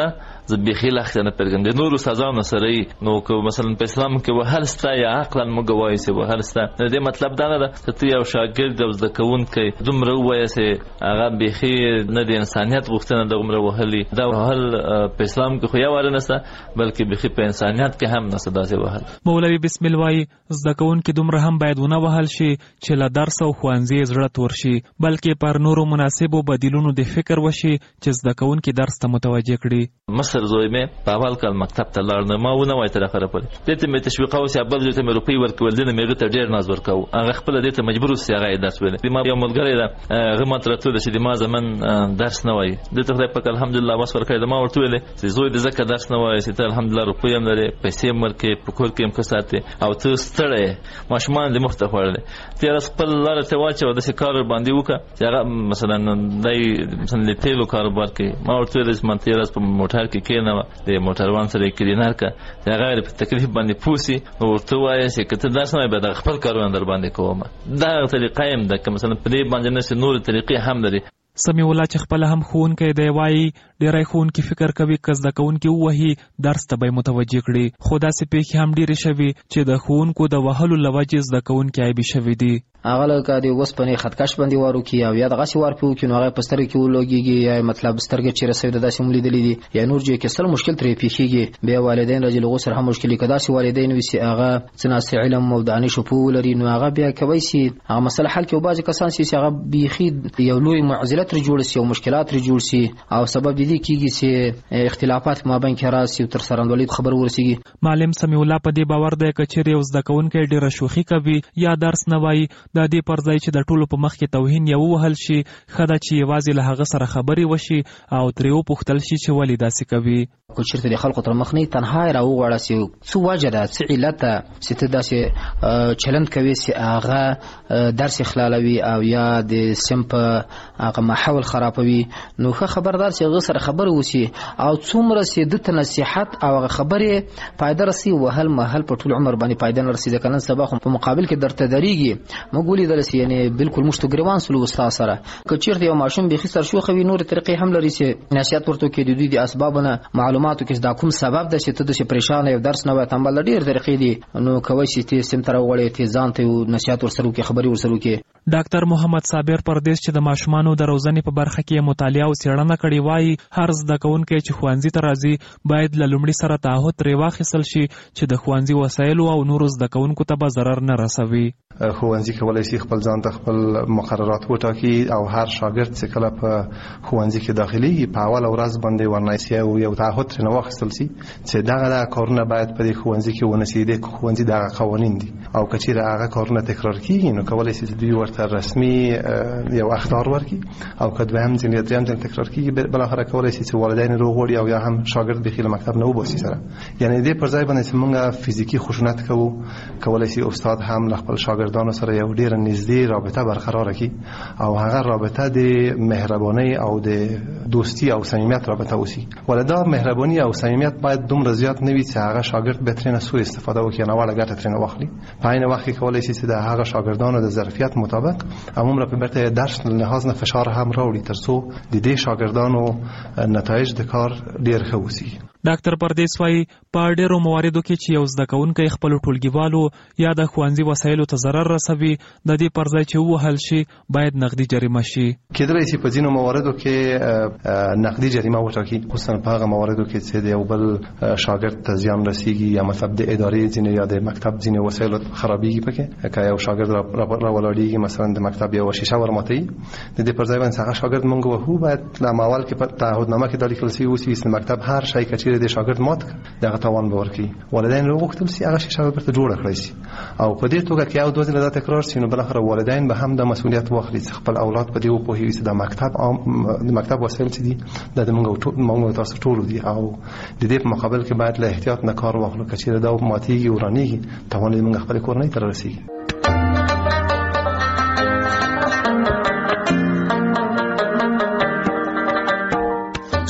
زه بيخي لخت نه پرګم د نور استادانو سره نو که مثلا په اسلام کې وهل ستا یا عقلا موږ وایي چې وهل ستا د دې مطلب دا نه ده چې یو شاګرد او زده کوونکی دومره وایي چې هغه بيخي نه د انسانيت غوښتنه د عمره وهلي دا وهل په اسلام کې خو یو ور نه ستا بلکې بيخي په انسانيت کې هم نه سدا سي وهل. مولوي بسم الله وايي زده کوونکی دومره هم باید ونه وهل شي چې له درس او خوانزي زړه تور شي بلکې پر نورو مناسبو بدیلونو د فکر وشي چې زده کوونکی درس ته متوجه کړي. مصر زوی مې په اول کال مکتب ته لاړ نه ما ونه وای تر اخره پورې دته مې تشویق او سی بل ته مې روپی ورکول دنه مې غته ډیر ناز ورکاو هغه خپل دته مجبور سي هغه درس ویل ما یو ملګری دا هغه ماته ته چې د ما زمن درس نه وای دته خدای پاک الحمدلله واس ورکړی ما ورته ویل چې زوی د زکه درس نه وای چې ته الحمدلله روپی هم لري پیسې مرکه په کور کې هم کساته او ته ستړی ماشومان د مخته خوړل تیر خپل لاره ته واچو د کار باندې وکړه چې هغه مثلا دای مثلا د تیلو کاروبار کې ما ورته ویل چې من تیر په موټر کې کېنه د موټروان سره کلینر کا هغه په تکلیف باندې پوسی او ورته وایي چې کته درس نه به خپل کارونه در باندې کوم دا طریقه هم ده که مثلا په دې باندې نه نور طریقې هم لري. سمیع الله چې خپل هم خوونکی دی وایي ډېری خوونکي فکر کوي که زده کوونکي ووهي درس ته به یې متوجه کړي خو داسې پیښې هم ډېرې شوي چې د ښوونکو د وهلو له وجې زده کوونکي عیبي شوي دي. هغه لکه د اوسپنې خطکش باندې وارو کې او یا دغسې وار پې وکړي نو هغه په سترګې کې ولګېږي یا مطلب سترګې چې رسوي د داسې هم لیدلي دي یا نور ځای کې سل مشکل ترې پېښېږي بیا والدین راځي له هغو سره هم مشکل که داسې والدین وي چې هغه څه ناسې علم او دانش او پوه ولري نو هغه بیا کوی سي هغه مسله حل کړي او بعضې کسان چې هغه بیخي یو لوی معضله ترې جوړ سي او مشکلات ترې جوړ سي او سبب د دې کېږي چې اختلافات په مابین کې راسي او تر سرندولۍ خبر ورسېږي. معلم سمیع الله په دې باور دی که چیرې یو زده کوونکی ډېره شوخي کوي یا درس نه وایي د دې پر ځای چې د ټولو په مخ کې توهین یې ووهل شي ښه ده چې یوازې له هغه سره خبرې وشي او ترې وپوښتل شي چې ولې داسې کوي. که چېرته د خلکو تر مخ نه تنها یې راوغواړه چې څه وجه ده څه علت ده چې ته داسې چلند کوې چې هغه درس یې خلالوي او یا د سیم په هغه ماحول خرابوي نو ښه خبردار چې هغه سره خبرې وشي او څومره چې ده ته نصیحت او هغه خبرې فایده رسي وهل مهل په ټول عمر باندې فایده نه رسي ځکه نن سبا خو په مقابل کې درته درېږي موږ ولیدل چې یعنې بالکل موږ ته ګریوان سلو استاد سره که چېرته یو ماشوم بیخي سرشوخه وي نورې طریقې هم لري چې نصیحت ورته وکړي د دوی د اسبابو نه معلوماتو کې دا کوم سبب ده چې ته داسې پریشانه یو درس نه وایې تنبل ډېرې طریقې دي نو کوی شي ته سیم ته راوغواړې ته ځان ته نصیحت ورسره وکړي خبرې ورسره وکړي. ډاکټر محمد صابر پردیس چې د ماشومانو د روزنې په برخه کې مطالعه او څېړنه کړې وایي هر زده کوونکی چې ښوونځي ته راځي باید له لومړي سره تعهد ترې واخیستل شي چې د ښوونځي وسایلو او نورو زده کوونکو ته به ضرر نه رسوي. ښوونځي کولی شي خپل ځان ته خپل مقررات وټاکي او هر شاګرد چې کله په ښوونځي کې داخليږي په اوله ورځ باندې ورنایسي او یو تعهد ترې واخیستل شي چې دغه دغه کارونه باید په دې ښوونځي کې ونه شي د ښوونځي دغه قوانین دي او که چېرې هغه کارونه تکرار کېږي نو کولی شي چې دوی ورته رسمي یو اخطار ورکړي او که دویم ځل یا دریم ځل تکرار کېږي بالاخره کولی شي چې والدین راوغواړي او یا هم شاګرد بیخي له مکتب نه وباسي سره یعنې دې پر ځای باندې چې موږ فزیکي خشونت کوو کولی شي استاد هم له خپل شاګردانو سره یو ډېره نږدې رابطه برقراره کړي او هغه رابطه د مهربانۍ او د دوستی او صمیمیت رابطه وشي ولې دا مهرباني او صمیمیت باید دومره زیات نه وي چې هغه شاګرد به ترېنه سوء استفاده وکړي ناوړه ګټه ترېنه واخلي په عین وخت کې کولی شي چې د هغه شاګردانو د ظرفیت مطابق عموما په برته درس له لحاظ نه فشار هم راوړي ترڅو د دې شاګردانو نتایج د کار ډېر ښه وشي. ډاکټر پردیس وايي په ډېرو مواردو کې چې یو زده کوونکی خپلو ټولګیوالو یا د ښوونځي وسایلو ته ضرر رسوي د دې پر ځای چې ووهل شي باید نقدي جریمه شي. کېدلی شي په ځینو مواردو کې نقدي جریمه وټاکي خصوصا په هغه مواردو کې چې د یو بل شاګرد ته زیان رسیږي یا مطلب د ادارې ځینې یا د مکتب ځینې وسایلو خرابېږي پکې که یو شاګرد راولاړېږي مثلا د مکتب یو شیشه ورماتوي د دې پر ځای باندې هغه شاګرد موږ وهو باید له اول کې په تعهدنامه کې دا لیکل شوي اوسي چې مکتب هر شی که د شاګرد مات دغه تاوان به ورکړي والدین راوغوښتل شي هغه شیشه به ورته جوړه کړی شي او په دې توګه که یو دوه ځله دا تکرار شي نو بالاخره والدین به هم د مسؤلیت واخلي چې خپل اولاد په دې وپوهوي چې د مکتب د مکتب وسایل چې دي دا د موږ تاسو ټولو دي او د دې په مقابل کې باید له احتیاط نه کار واخلو که چېرې دا ماتېږي ورانېږي تاوان یې موږ خپلې کورنۍ ته رارسېږي.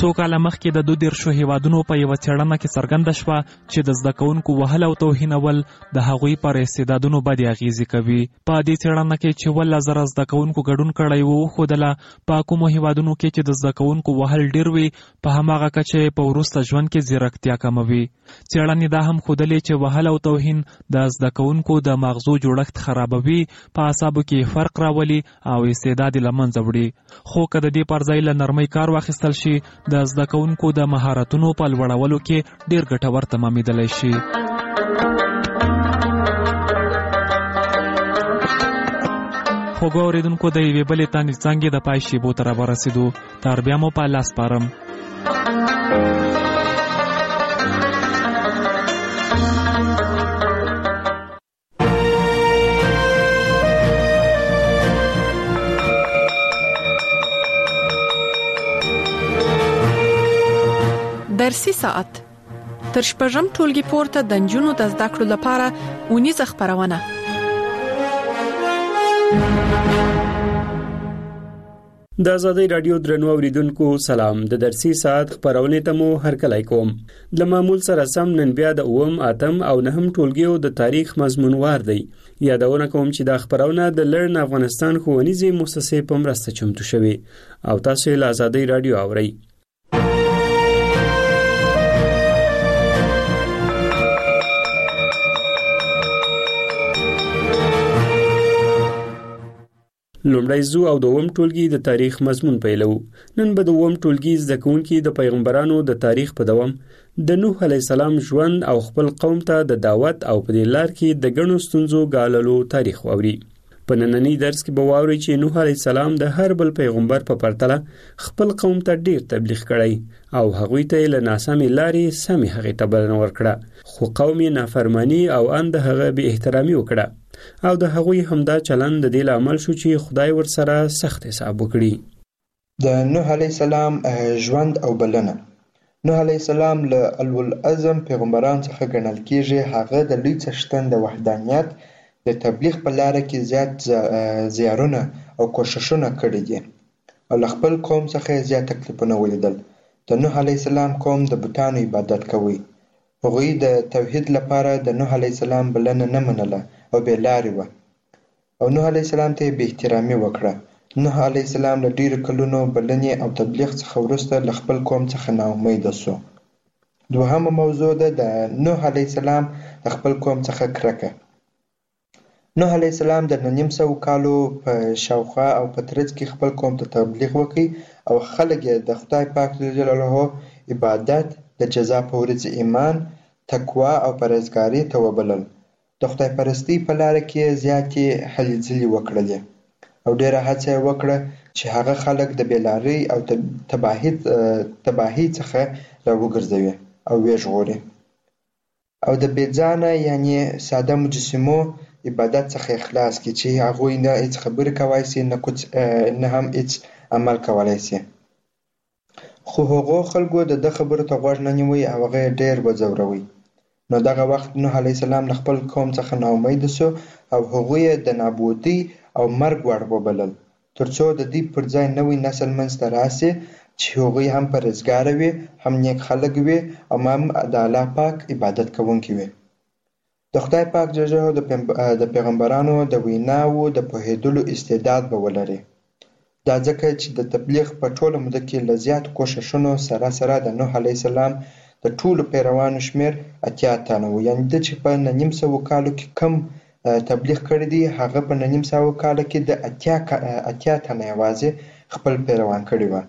څو کاله مخکې د دوه دیرشو هیوادونو په یوه څېړنه کې څرګنده شوه چې د زده کوونکو وهل او توهینول د هغوی پر استعدادونو بدې اغیزې کوي. په دې څېړنه کې چې اوولس زره زده کوونکو ګډون کړی و وښودله په کومو هیوادونو کې چې د زده کوونکو وهل ډېر وي په هماغه کچه په وروسته ژوند کې ځیرکتیا کموي. څېړنې دا هم ښودلې چې وهل او توهین د زده کوونکو د مغزو جوړښت خرابوي، په اعصابو کې فرق راولي او استعداد له منځه وړي. خو که د دې پر ځای له نرمۍ کار واخیستل شي د زده کوونکو د مهارتونو په لوړولو کې ډیر ګټور تمامیدلی شي. خوږو اورېدونکو د یوې بلې تانې څانګې د پای شیبو ته راورسېدو. تر بیا مو په الله سپارم. درسي ساعت تر شپږم ټولګي پورته د نجونو د زده کړو لپاره اونیزه خپرونه. د آزادۍ رادیو درنو اوریدونکو سلام. د درسي ساعت خپرونه ته مو هرکلی کوم. د معمول سره سم نن بیا د اوم اتم او نهم ټولګیو د تاریخ مضمون وار دی. یادونه کوم چې د خپرونه د لرن افغانستان ښوونیزې مؤسسې په مرسته چمتو شوې او تاسو یې له آزادۍ رادیو اورئ. لومړی زو او دوم ټولګي د تاریخ مضمون پیلو. نن به د دوم ټولګي زده کوونکي د پیغمبرانو د تاریخ په دوام د نوح علیه السلام ژوند او خپل قوم ته د دعوت او په دې لار کې د ګڼو ستونزو ګاللو تاریخ واوري. په نننی درس کې به واورئ چې نوح علیه السلام د هر بل پیغمبر په پرتله خپل قوم ته ډیر تبلیغ کړی او هغوی ته له ناسمې لارې سمې هغې ته بلنه ورکړه، خو قوم یې نافرمانی او ان د هغه بې احترامي وکړه او د هغوی همدا چلند د دې لامل شو چې خدای ورسره سخت حساب وکړي. د نوح علیه السلام ژوند او بلنه. نوح علیه السلام له اولوالعزم پیغمبرانو څخه ګڼل کیږي. هغه د لوی څښتن د وحدانیت د تبلیغ په لاره کې زیات زیارونه او کوششونه کړي دي او له خپل قوم څخه زیات تکلیفونه ولیدل. د نوح علیه السلام قوم د بتانو عبادت کوي. هغوی د توحید لپاره د نوح علیه السلام بلنه نه منله او بې لارې وه او نوح علیه السلام ته یې بې احترامي وکړه. نوح علیه السلام له ډېرو کلونو بلنې او تبلیغ څخه وروسته له خپل قوم څخه ناامیده سو. دوهمه موضوع ده د نوح علیه السلام د خپل قوم څخه کرکه. نوح علیه السلام د نیم سوو کالو په شاوخوا او په ترڅ کې خپل قوم ته تبلیغ وکړي او خلک یې د خدای پاک جل جلاله عبادت، د جزا په ورځ ایمان، تقوا او پرهیزګارۍ ته وبلل. د خدای پرستی په لاره کې زیاتې هلې ځلې وکړلې او ډېره هڅه یې وکړه چې هغه خلک د بېلارۍ او تباهۍ تباهۍ څخه راوګرځوي او ویې او د بې ځانه یعنې ساده مجسمو عبادت څخه خلاص کړي چې هغوی نه هیڅ خبرې کولی سي نه هم هیڅ عمل کولی سي. خو هغو خلکو د ده خبرو ته غوږ نه نیوی او هغه یې ډېر وځوروي. نو دغه وخت نوح علیه السلام له خپل قوم څخه ناامیده سو او هغوی یې د نابودۍ او مرګ وړ وبلل تر څو د دوی پر ځای نوی نسل منځته راسي چې هغوی هم پرهیزګاره وي، هم نیک خلک وي او هم د الله پاک عبادت کوونکي وي. د خدای پاک جل جلاله د پیغمبرانو د ویناوو د پوهېدلو استعداد به ولري. دا ځکه چې د تبلیغ په ټوله موده کې له زیاتو کوښښونو سره سره د نوح علیه السلام د ټولو پیروانو شمېر اتیا تنه و. یعنې ده چې په نیم سوو کالو کې کم تبلیغ کړی دی هغه په نیم سوو کالو کې د اتیا اتیا تنه یوازې خپل پیروان کړي وه.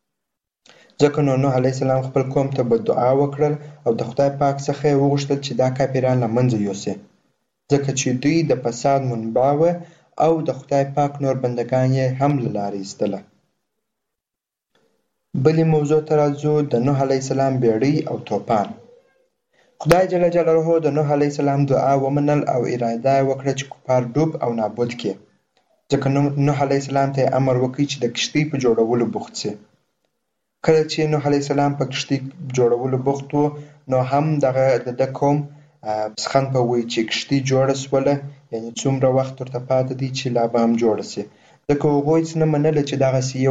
ځکه نو نوح علیه السلام خپل قوم ته بدعا وکړل او د خدای پاک څخه یې وغوښتل چې دا کافران له منځه یوسي، ځکه چې دوی د فساد منبع وه او د خدای پاک نور بندگان یې هم له لارې ایستله. بلې موضوع ته راځو، د نوح علیه السلام بیړۍ او توپان. خدای جل جلاله د نوح علیه السلام دعا ومنل او اراده یې وکړه چې کفار ډوب او نابود کړي، ځکه نوح علیه السلام ته یې امر وکړي چې د کښتۍ په جوړولو بوخت سي. کله چې نوح علیه السلام په کښتۍ جوړولو بوخت و نو هم دغه د ده قوم پسخند په وایي چې کښتۍ جوړه سوله، یعنې څومره وخت ورته پاته دی چې لا به هم جوړه سي، ځکه هغوی څه نه منله چې دغسې یو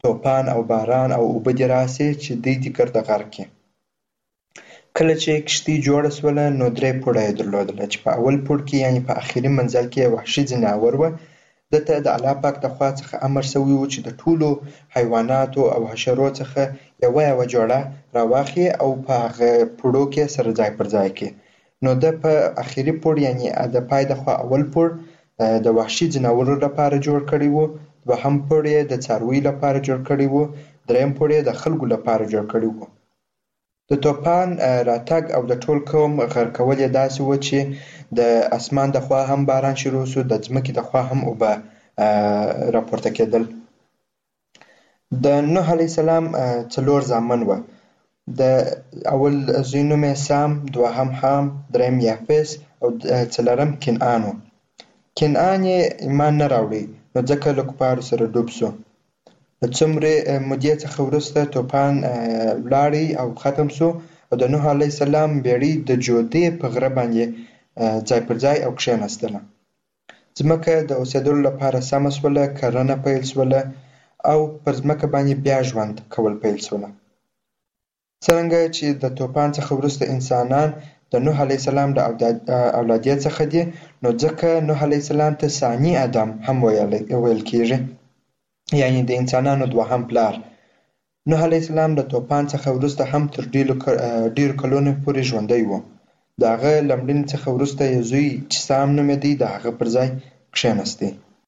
توپان او باران او اوبه دې راسي چې دوی دې ګرده غرق کړي. کله چې کښتۍ جوړه سوله نو درې پوړه یې درلودله چې په اول پوړ کې یعنې په اخري منزل کې وحشي ځناور وه. ده ته د الله پاک د خوا څخه امر سوی و چې د ټولو حیواناتو او حشرو څخه یوه یوه جوړه راواخلي او په هغه پوړو کې سره ځای پر ځای کړي. نو ده په اخري پوړ یعنې د پای د خوا اول پوړ د وحشي ځناورو لپاره جوړ کړی و، دوهم پوړ یې د څارویو لپاره جوړ کړی و، دریم پوړ یې د خلکو لپاره جوړ کړی و. د طوفان راتګ او د ټول قوم غرقول یې داسې و چې د اسمان د خوا هم باران شروع سو، د ځمکې د خوا هم اوبه راپورته کېدل. د نوح علیه السلام څلور زامن وه. د اول زوی نوم یې سام، دوهم حام، دریم یافس او څلورم کنعان و. کنعان یې ایمان نه راوړی نو ځکه له کفارو سره ډوب سو. له څومرې مودې څخه وروسته طوفان لاړی او ختم سو او د نوح علیه السلام بیړۍ د جودې په غره باندې ځای پر ځای او کښېناستله. ځمکه د اوسېدلو لپاره سمه سوله، کرنه پیل سوله او پر ځمکه باندې بیا ژوند کول پیل سوله. څرنګه چې د طوفان څخه وروسته انسانان د نوح علیه السلام د اولادیت څخه دي، نو ځکه نوح علیه السلام ته ثاني ادم هم ویل کېږي، یعنې د انسانانو دوهم پلار. نوح علیه السلام د طوفان څخه وروسته هم تر ډېرو کلونو پورې ژوندی و. د هغه له مړینې څخه وروسته یې زوی چې سام نومېدی د هغه پر ځای کښېناستی.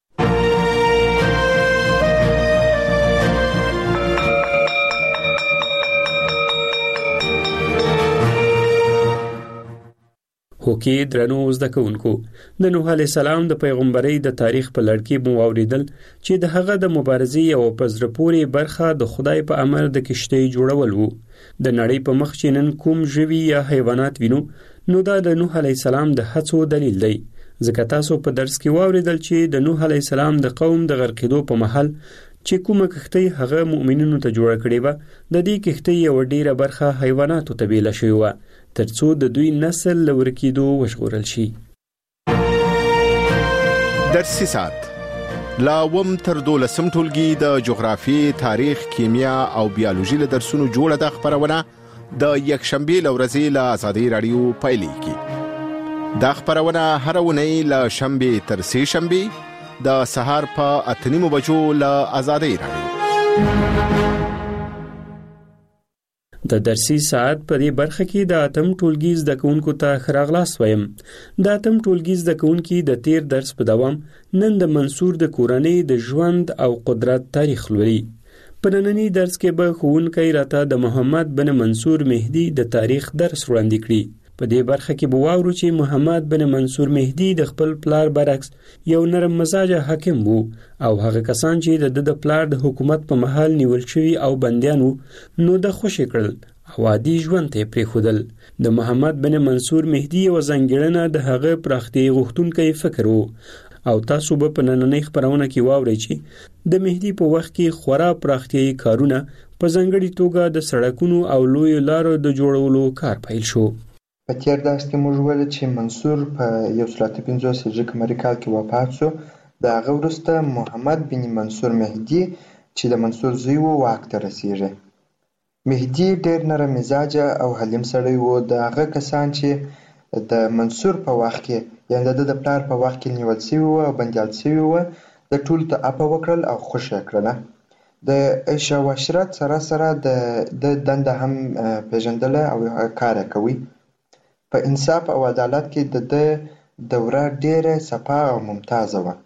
هوکې درنو زده کوونکو، د نوح علیه السلام د پیغمبرۍ د تاریخ په لړ کې مو واورېدل چې د هغه د مبارزې یوه په زړه پورې برخه د خدای په امر د کښتۍ جوړول و. د نړۍ په مخ چې نن کوم ژوي یا حیوانات وینو، نو دا د نوح علیه السلام د هڅو دلیل دی. ځکه تاسو په درس کې واورېدل چې د نوح علیه السلام د قوم د غرقېدو په مهال چې کومه کښتۍ هغه مؤمنینو ته جوړه کړې وه، د دې کښتۍ یوه ډېره برخه حیواناتو ته بیله شوې وه تر څو د دوی نسل له ورکېدو وژغورل شي. درسي ساعت لا اووم تر دولسم ټولګي د جغرافیې، تاریخ، کیمیا او بیالوژي له درسونو جوړه ده خپرونه د یکشنبې له ورځې له ازادۍ راډیو پیلېږي. دا خپرونه هره اونۍ له شنبې تر سې شنبې د سهار په اته نیمو بجو له ازادۍ راډیو. د درسي ساعت په دې برخه کې د اتم ټولګي زده کوونکو ته ښه راغلاست وایم. د اتم ټولګي زده کوونکي د تیر درس په دوام نن د منصور د کورنۍ د ژوند او قدرت تاریخ لولي. په ننني درس کې به ښوونکی راته د محمد بن منصور مهدي د تاریخ درس وړاندې کړي. په دې برخه کې به واورو چې محمد بن منصور مهدي د خپل پلار برعکس یو نرم مزاجه حاکم وو او هغه کسان چې د د پلار د حکومت په محل نیول شوي او بندیان وو نو د خوشي کړل او عادي ژوند ته پرېښودل. د محمد بن منصور مهدي یوه ځانګړنه د هغه پراختیا غوښتونکی فکر وو او تاسو به په نننۍ خپرونه کې واورئ چې د مهدي په وخت کې خورا پراختیایي کارونه په ځانګړې توګه د سړکونو او لویو لارو د جوړولو کار پیل شو. په تیر درس کې موږ ویل چې منصور په یو سل اته پنځوس هجري قمري کال کې وفات شو. د هغه وروسته محمد بن منصور مهدي چې د منصور زوی و واک ته رسیږي. مهدي ډېر نرم مزاجه او حلیم سړی و. د هغه کسان چې د منصور په وخت کې یعنې د ده د پلار په وخت کې نیول سوي وو او بندیان سوي وو، د ټولو ته عفه وکړل او خوښ یې کړله. د عیش او عشرت سره سره د ده دنده هم پېژندله او کار یې کوي. په انصاف او عدالت کې د ده دوره ډېره صفا او ممتازه وه.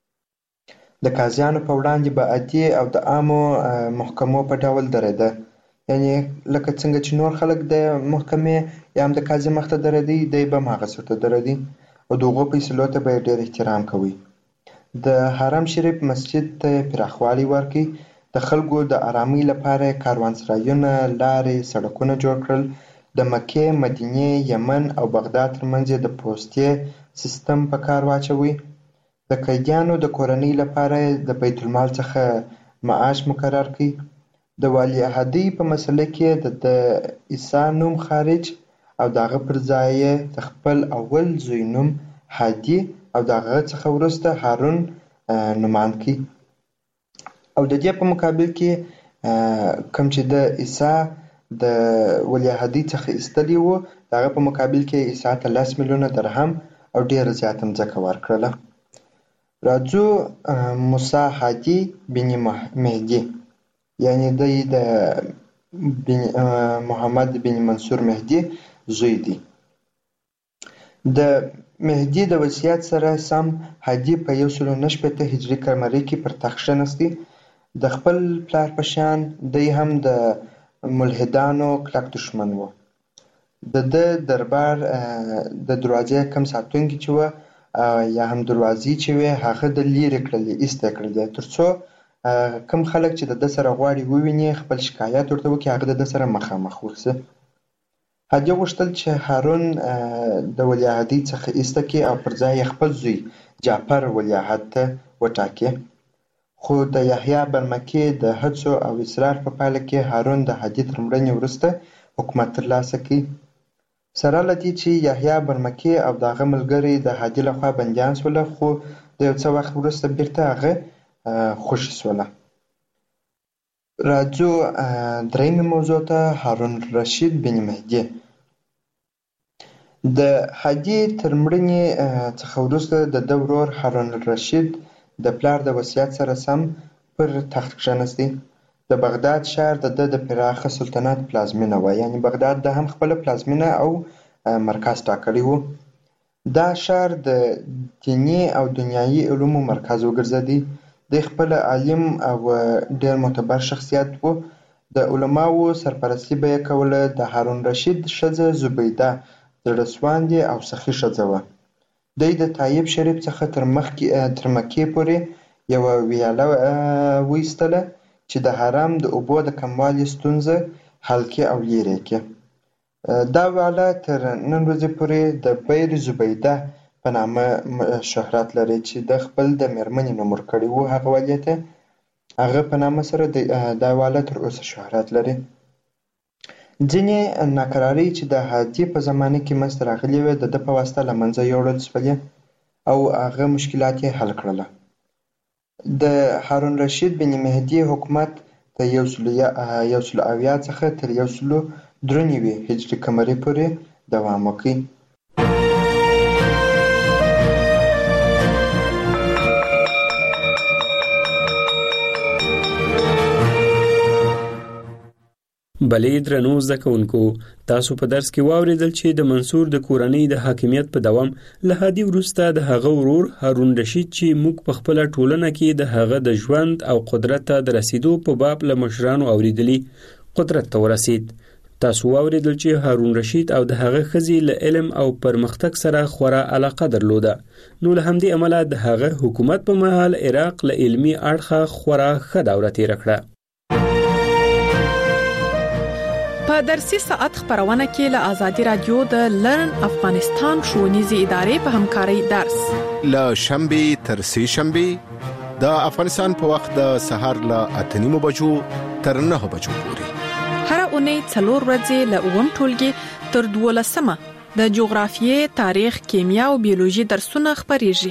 د قاضیانو په وړاندې به عادي او د عامو محکمو په ډول درېده، یعنې لکه څنګه چې نور خلک د محکمې یا هم د قاضي مخ ته درېدی، دی به هم هغسې ورته درېدی او د هغو فیصلو ته به یې ډېر احترام کوي. د حرم شریف مسجد ته یې پراخوالی ورکړي. د خلکو د ارامۍ لپاره یې کاروانسرایونه، لارې، سړکونه جوړ کړل. د مکې، مدینې، یمن او بغداد ترمنځ یې د پوستې سیستم په کار واچوي. د قیدیانو د کورنۍ لپاره د بیت المال څخه معاش مقرر کړي. د ولیعهدۍ په مسله کې د د عیسی نوم خارج او د هغه پر ځای یې د خپل اول زوی نوم هادي او د هغه څخه وروسته هارون نومان کړي. او د دې په مقابل کې کوم چې د عیسی د ولیعهدي څخه ایستلی وو د هغه په مقابل کې عیسی ته لس میلیونه درهم او ډېره زیاته مځکه ورکړله. راځو موسی هادي بن مهدي یعنی دی د محمد بن منصور مهدي زوی دی. د مهدي د وصیت سره سم هادي په یو سل نهه شپېته هجري قمري کې پر تخت کښېنستی. د خپل پلار په شان دی هم د ملحدانو کلک دښمن و. د ده دربار د دروازې کم ساتونکي چې وه یا هم دروازې چې وې هغه د لیرې کړلې ایسته یې کړلې تر څو کم خلک چې د ده سره غواړي وویني خپل شکایت ورته وکړي هغه د ده سره مخامخ ورسي. هادي غوښتل چې هارون د ولیعهدۍ څخه ایسته کړي او پر ځای یې خپل زوی جعفر ولیعهد ته وټاکي. خو د یحیی برمکي د هڅو او اصرار په پایله کې هارون د هادي تر مړینې وروسته حکومت ترلاسه کړي. سره له دې چې یحیی برمکي او د هغه ملګري د هادي لخوا بندیان شوله خو د یو څه وخت وروسته بیرته هغه خوشي شوله. راځو درېیمې موضوع ته هارون رشید بن مهدي. د هادي تر مړینې څخه وروسته د ده ورور هارون رشید د پلار د وصیت سره سم پر تخت کښېنستی. د بغداد ښار د ده د پراخه سلطنت پلازمینه وه یعنې بغداد د هم خپله پلازمینه او مرکز ټاکلی و. دا ښار د دیني او دنیایي علومو مرکز وګرځېدی. دی خپل عالم او ډېر معتبر شخصیت و. د علماو سرپرستي به یې کوله. د هارون رشید ښځه زبیده زړه سواندې او سخي ښځه وه. دی د طایب شریف څخه تر مکې پورې یوه ویاله وایستله چې د حرم د اوبو د کموالي ستونزه حل کړي او لرې کړي. دا ویاله تر نن ورځې پورې د بیر زبیده په نامه شهرت لري چې د خپل د مېرمنې نوم ورکړی و هغه والي ته. هغه په نامه سره دا ویاله تر اوسه شهرت لري. ځینې ناکرارۍ چې د هادي په زمانه کې منځته راغلې وې د ده په واسطه له منځه یوړل شولې او هغه مشکلات یې حل کړله. د هارون رشید بن مهدي حکومت د یو سل اویا څخه تر یو سل درې نوي هجري قمري پورې دوام وکړ. بلې درنو زده کوونکو، تاسو په درس کې واورېدل چې د منصور د کورنۍ د حاکمیت په دوام له هادي وروسته د هغه ورور هارون رشید چې موږ په خپله ټولنه کې د هغه د ژوند او قدرت ته د رسیدو په باب له مشرانو اورېدلي قدرت ته ورسید. تاسو واورېدل چې هارون رشید او د هغه ښځې له علم او پرمختګ سره خورا علاقه درلوده. نو له همدې امله د هغه حکومت په مهال عراق له علمي اړخه خورا ښه دوره تېره کړه. په درسي ساعت خبرونه کې له آزادي رادیو د لرن افغانستان ښوونیزې ادارې په همکارۍ درس له شنبه تر سه شنبه د افغانستان په وخت د سهار له اته نیمو بجو تر نهه بجو پورې هر اونۍ څلور ورځې له اووم ټولګي تر دولسمه د جغرافیې، تاریخ، کیمیا او بیولوژي درسونه خبريږي.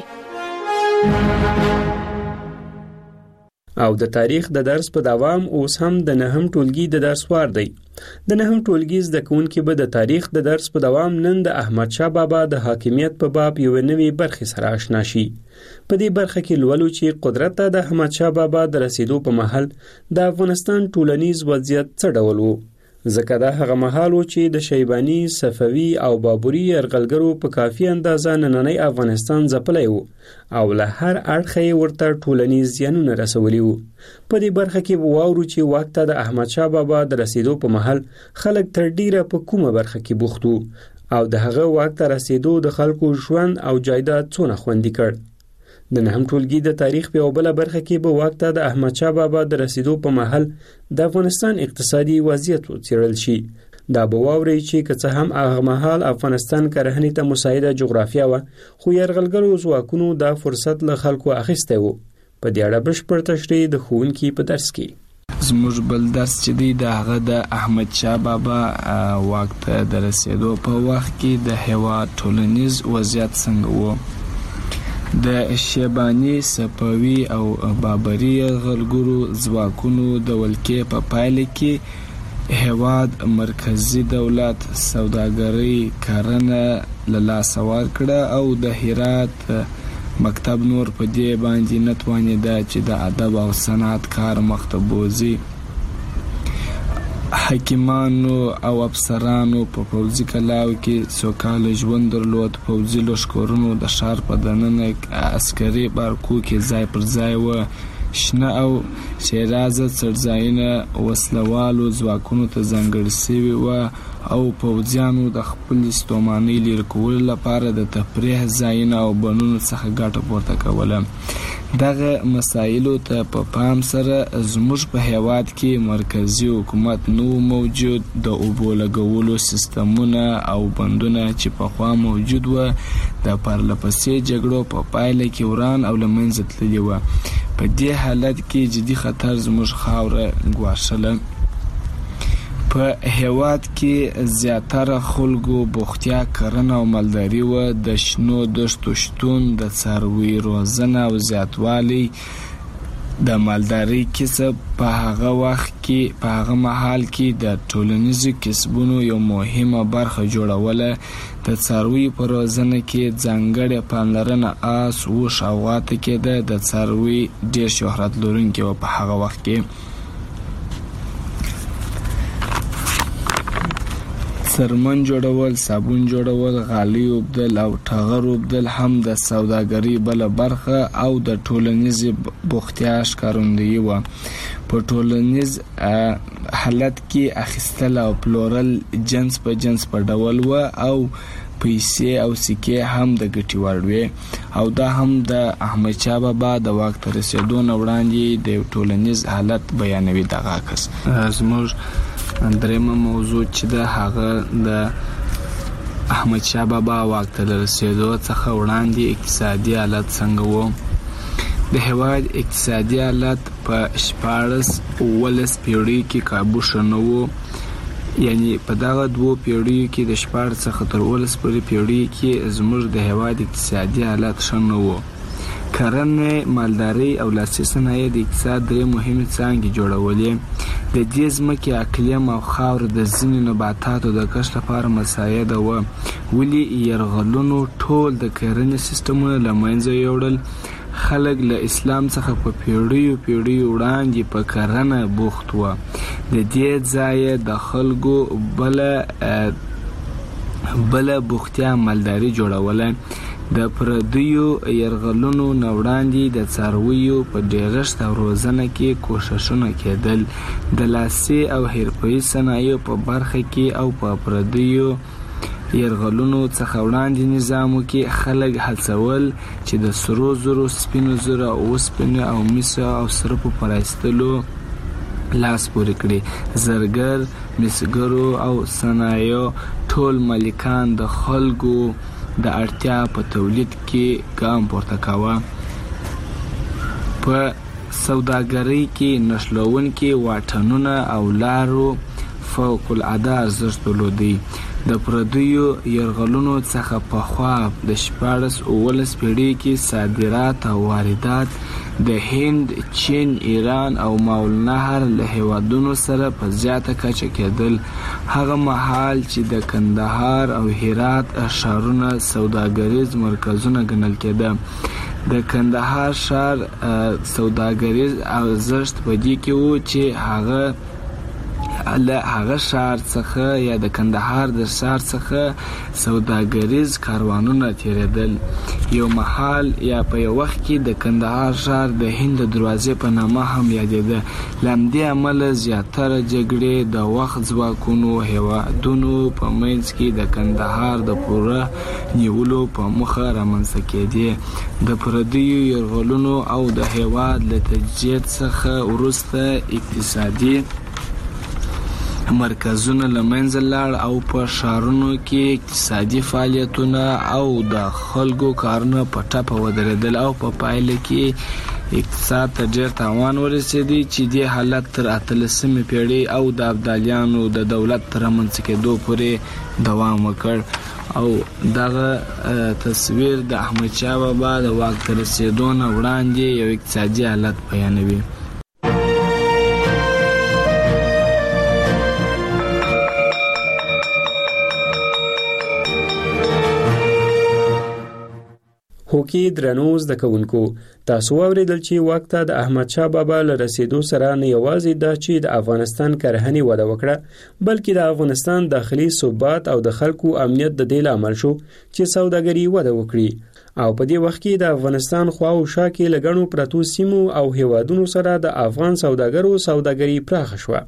او د تاریخ د درس په دوام اوس هم د نهم ټولګي د درس وار دی. د نهم ټولګي زده کوونکي به د تاریخ د درس په دوام نن د احمد شاه بابا د حاکمیت په باب یو نوې برخې سره آشنا شي. په دې برخه کې لولو چې قدرت ته د احمد شاه بابا د رسیدو په مهال د افغانستان ټولنیز وضعیت څه ډول و، ځکه دا هغه مهال و چې د شیباني، صفوي او بابري یرغلګرو په کافي اندازه نننی افغانستان ځپلی و او له هر اړخه یې ورته ټولنیز زیانونه رسولي وو. په دې برخه کې به واورو چې واک ته د احمد شاه بابا د رسیدو په مهال خلک تر ډیره په کومه برخه کې بوخت وو او د هغه واک ته رسیدو د خلکو ژوند او جایداد څونه خوندي کړ. د نهم ټولګي د تاریخ په یوه بله برخه کې به واک ته د احمد شاه بابا د رسیدو په مهال د افغانستان اقتصادي وضعیت وڅېړل شي. دا به واورئ چې که څه هم هغه مهال افغانستان کرهنې ته مساعده جغرافیه وه، خو یرغلګرو ځواکونو دا فرصت له خلکو اخیستی و. په دې اړه بشپړ تشریح د ښوونکي په درس کې. زموږ بل درس چې دی د هغه د احمد شاه بابا واک ته د رسیدو په وخت کې د هېواد ټولنیز وضعیت څنګه و. د شیبانی، صفوي او بابري غلګرو ځواکونو د ولکې په پایله کې هیواد مرکزی دولت سوداګري کرنه له لاسه ورکړه او د هرات مکتب نور په دې باندې نه توانېده چې د ادب او صنعت کار مخته بوځي. حکیمانو او افسرانو په پوځي کلاو کې سوکاله ژوند درلود. پوځي لښکرونو د ښار په دننه عسکري بارکو کې ځای پر ځای و. شنه او شیرازه څړځایونه وسلوالو ځواکونو ته ځانګړي شوي وو او پوځیانو د خپلې ستومانۍ لرې کولو لپاره د تفریح ځایونه او بڼونو څخه ګټه پورته کوله. دغه مسایلو ته په پا پام سره زموږ په هیواد کې مرکزی حکومت نو موجود. د اوبو لګولو سیستمونه او بندونه چې پخوا موجود و د پرلپسې جګړو په پایله کې وران او له منځه تللي وو. په دې حالت کې جدي خطر زموږ خاوره ګواښله. په هیواد کې زیاتره خلکو بوختیا کرنه او مالداري و. د شنو دښتو شتون، د څاروي روزنه او زیاتوالی د مالداري کسب په هغه وخت کې په هغه مهال کې د ټولنیزو کسبونو یو مهمه برخه جوړوله. د څاروي په روزنه کې ځانګړې پاملرنه آس، اوښ او غوا ته کېده. د څاروي ډېر شهرت لرونکي و په هغه وخت کې. څرمن جوړول، صابون جوړول، غالۍ اوبدل او ټغر اوبدل هم د سوداګرۍ بله برخه او د ټولنیزې بوختیا ښکارندویي وه. په ټولنیز حالت کې اخیستل او پلورل جنس په جنس په ډول و او پیسې او سکې هم د ګټې وړ وې. او دا هم د احمدشاه بابا د واک ته رسېدو نه وړاندې د یو ټولنیز حالت بیانوي. دغه عکس زموږ درېمه موضوع چې ده هغه د احمدشاه بابا واک ته د رسېدو څخه وړاندې اقتصادي حالت څنګه و. د هېواد اقتصادي حالت په شپاړس اوولس پیړیو کې کابو ښه نه و. یعنی په دغه دوو پیړیو کې د شپاړس څخه تر اوولس پورې پیړیو کې زموږ د هېواد اقتصادي حالت ښه نه و. کرنه، مالداري او لاسي صنایع د اقتصاد درې مهمې څانګې جوړولې. د دې ځمکې اقلیم او خاوره د ځینو نباتاتو د کښت لپاره مساعده وه. ولې یرغلونو ټول د کرنې سیستمونه له منځه یوړل. خلک له اسلام څخه په پیړیو پیړیو وړاندې په کرنه بوخت وو. د دې ځایه د خلکو بله بله بوختیا مالداري جوړوله. د پردیو یرغلونو نه وړاندې د څارویو په ډېرښت او روزنه کې کوښښونه کېدل. د لاسي او حرفه‌ایي صنایعو په برخه کې او په پردیو یرغلونو څخه وړاندې نظامو کې خلک هڅول چې د سرو زرو، سپینو زرو، اوسپنې او مسو او سرپو په رایستلو لاس پورې کړي. زرګر، مسګرو او صنایعو ټول مالکان د خلکو د اړتیا په تولید کې ګام پورته کاوه. په سوداګرۍ کې نښلوونکي واټونونه او لارو فوق العاده ارزښت درلودی. د پردیو یرغلونو څخه پخوا د شپاړس اوولس پیړۍ کې صادرات او واردات د هند، چین، ایران او ماوالنهر له هیوادونو سره په زیاته کچه کېدل. هغه مهال چې د کندهار او هرات ښارونه سوداګریز مرکزونه ګڼل کېده. د کندهار ښار سوداګریز ارزښت په دې کې و چې هغه له هغه ښار څخه یا د کندهار د ښار څخه سوداګریز کاروانونه تیریدل. یو مهال یا په یو وخت کې د کندهار ښار د هند د دروازې په نامه هم یادېده. له همدې امله زیاتره جګړې د وخت ځواکونو هېوادونو په منځ کې د کندهار د پوره نیولو په موخه رامنځته کېدې. د پردیو یرغلونو او د هېواد له تجزیې څخه وروسته اقتصادي مرکزونه له منځه لاړ او په ښارونو کې اقتصادي فعالیتونه او د خلکو کارونه په ټپه ودرېدل او په پایله کې اقتصاد ته ډېر تاوان ورسېدی چې دې حالت تر اتلسمې پیړۍ او د ابدالیانو د دولت تر رامنځته کېدو پورې دوام وکړ او دغه تصویر د احمدشاه بابا د واک ته رسېدو نه وړاندې یو اقتصادي حالت بیانوي. هوکي درنو زده کوونکو، تاسو واوریدل چې واک ته د احمد شاه بابا له رسیدو سره نه یوازې دا چې د افغانستان کرهنې وده وکړه، بلکې د افغانستان داخلي ثبات او د خلکو امنیت د دې لامل شو چې سوداګري وده وکړي او په دې وخت کې د افغانستان خوا او شا کې لګڼو پرتو سیمو او هیوادونو سره د افغان سوداګرو سوداګري پراخه شوه.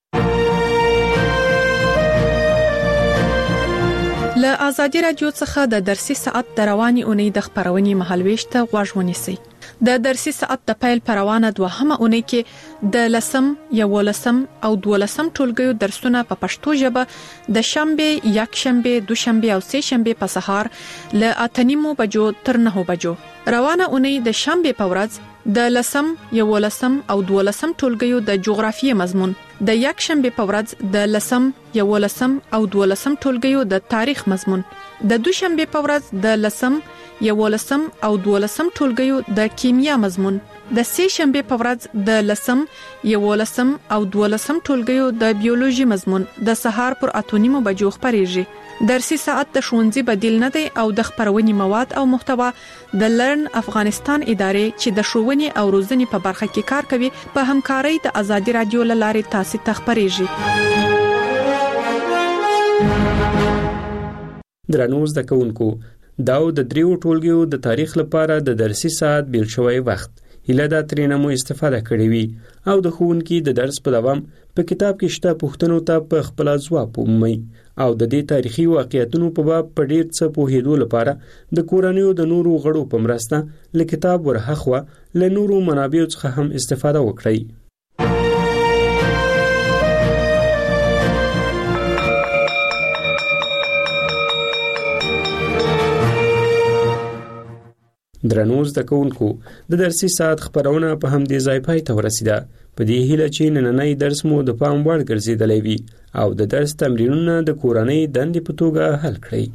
له آزادي رادیو څخه د درسي ساعت د رواني اونۍ د خبرونې مهالويش ته غوږ ونیسئ. د درسي ساعت د پیل پروانه دوهمه اونۍ کې د لسم، یولسم او دولسم ټولګیو درسونه په پښتو ژبه د شنبه، یک شنبه، دو شنبه او سه شنبه په سهار له اته نیمو بجو تر نهو بجو. روانه اونۍ د شنبه په ورځ د لسم، یولسم او دولسم ټولګیو د جغرافیې مضمون، د یک شنبه په ورځ د لسم، یولسم او دولسم ټولګیو د تاریخ مضمون، د دو شنبه په ورځ د لسم، یولسم او دولسم ټولګیو د کیمیا مضمون، د سه شنبه په ورځ د لسم، یولسم او دولسم ټولګیو د بیولوژي مضمون د سهار پر اته نیمو بجو خبرېږي. درسي ساعت د ښوونځي بدیل نه دی او د خبرونې مواد او محتوا د لرن افغانستان ادارې چې د ښوونې او روزنې په برخه کې کار کوي په همکارۍ د آزادي رادیو له لارې تاسو ته خبرېږي. درنو زده کوونکو، دا د دریو ټولګیو د تاریخ لپاره د درسي ساعت بیل شوی وخت هیله دا ترېنه مو استفاده کړې وي او د ښوونکي د درس په دوام په کتاب کې شته پوښتنو ته په خپل ځواب ومومئ او د دې تاریخي واقعیتونو په باب په ډېر څه پوهېدو لپاره د کورنیو د نورو غړو په مرسته له کتاب ورهاخوا له نورو منابعو څخه هم استفاده وکړئ. درنو زده کوونکو، د درسي ساعت خبرونه په همدې ځای پای ته ورسیده. په دې هیله چې نننی درس مو د پام وړ ګرځېدلی وي او د درس تمرینونه د کورنۍ دندې په توګه حل کړئ.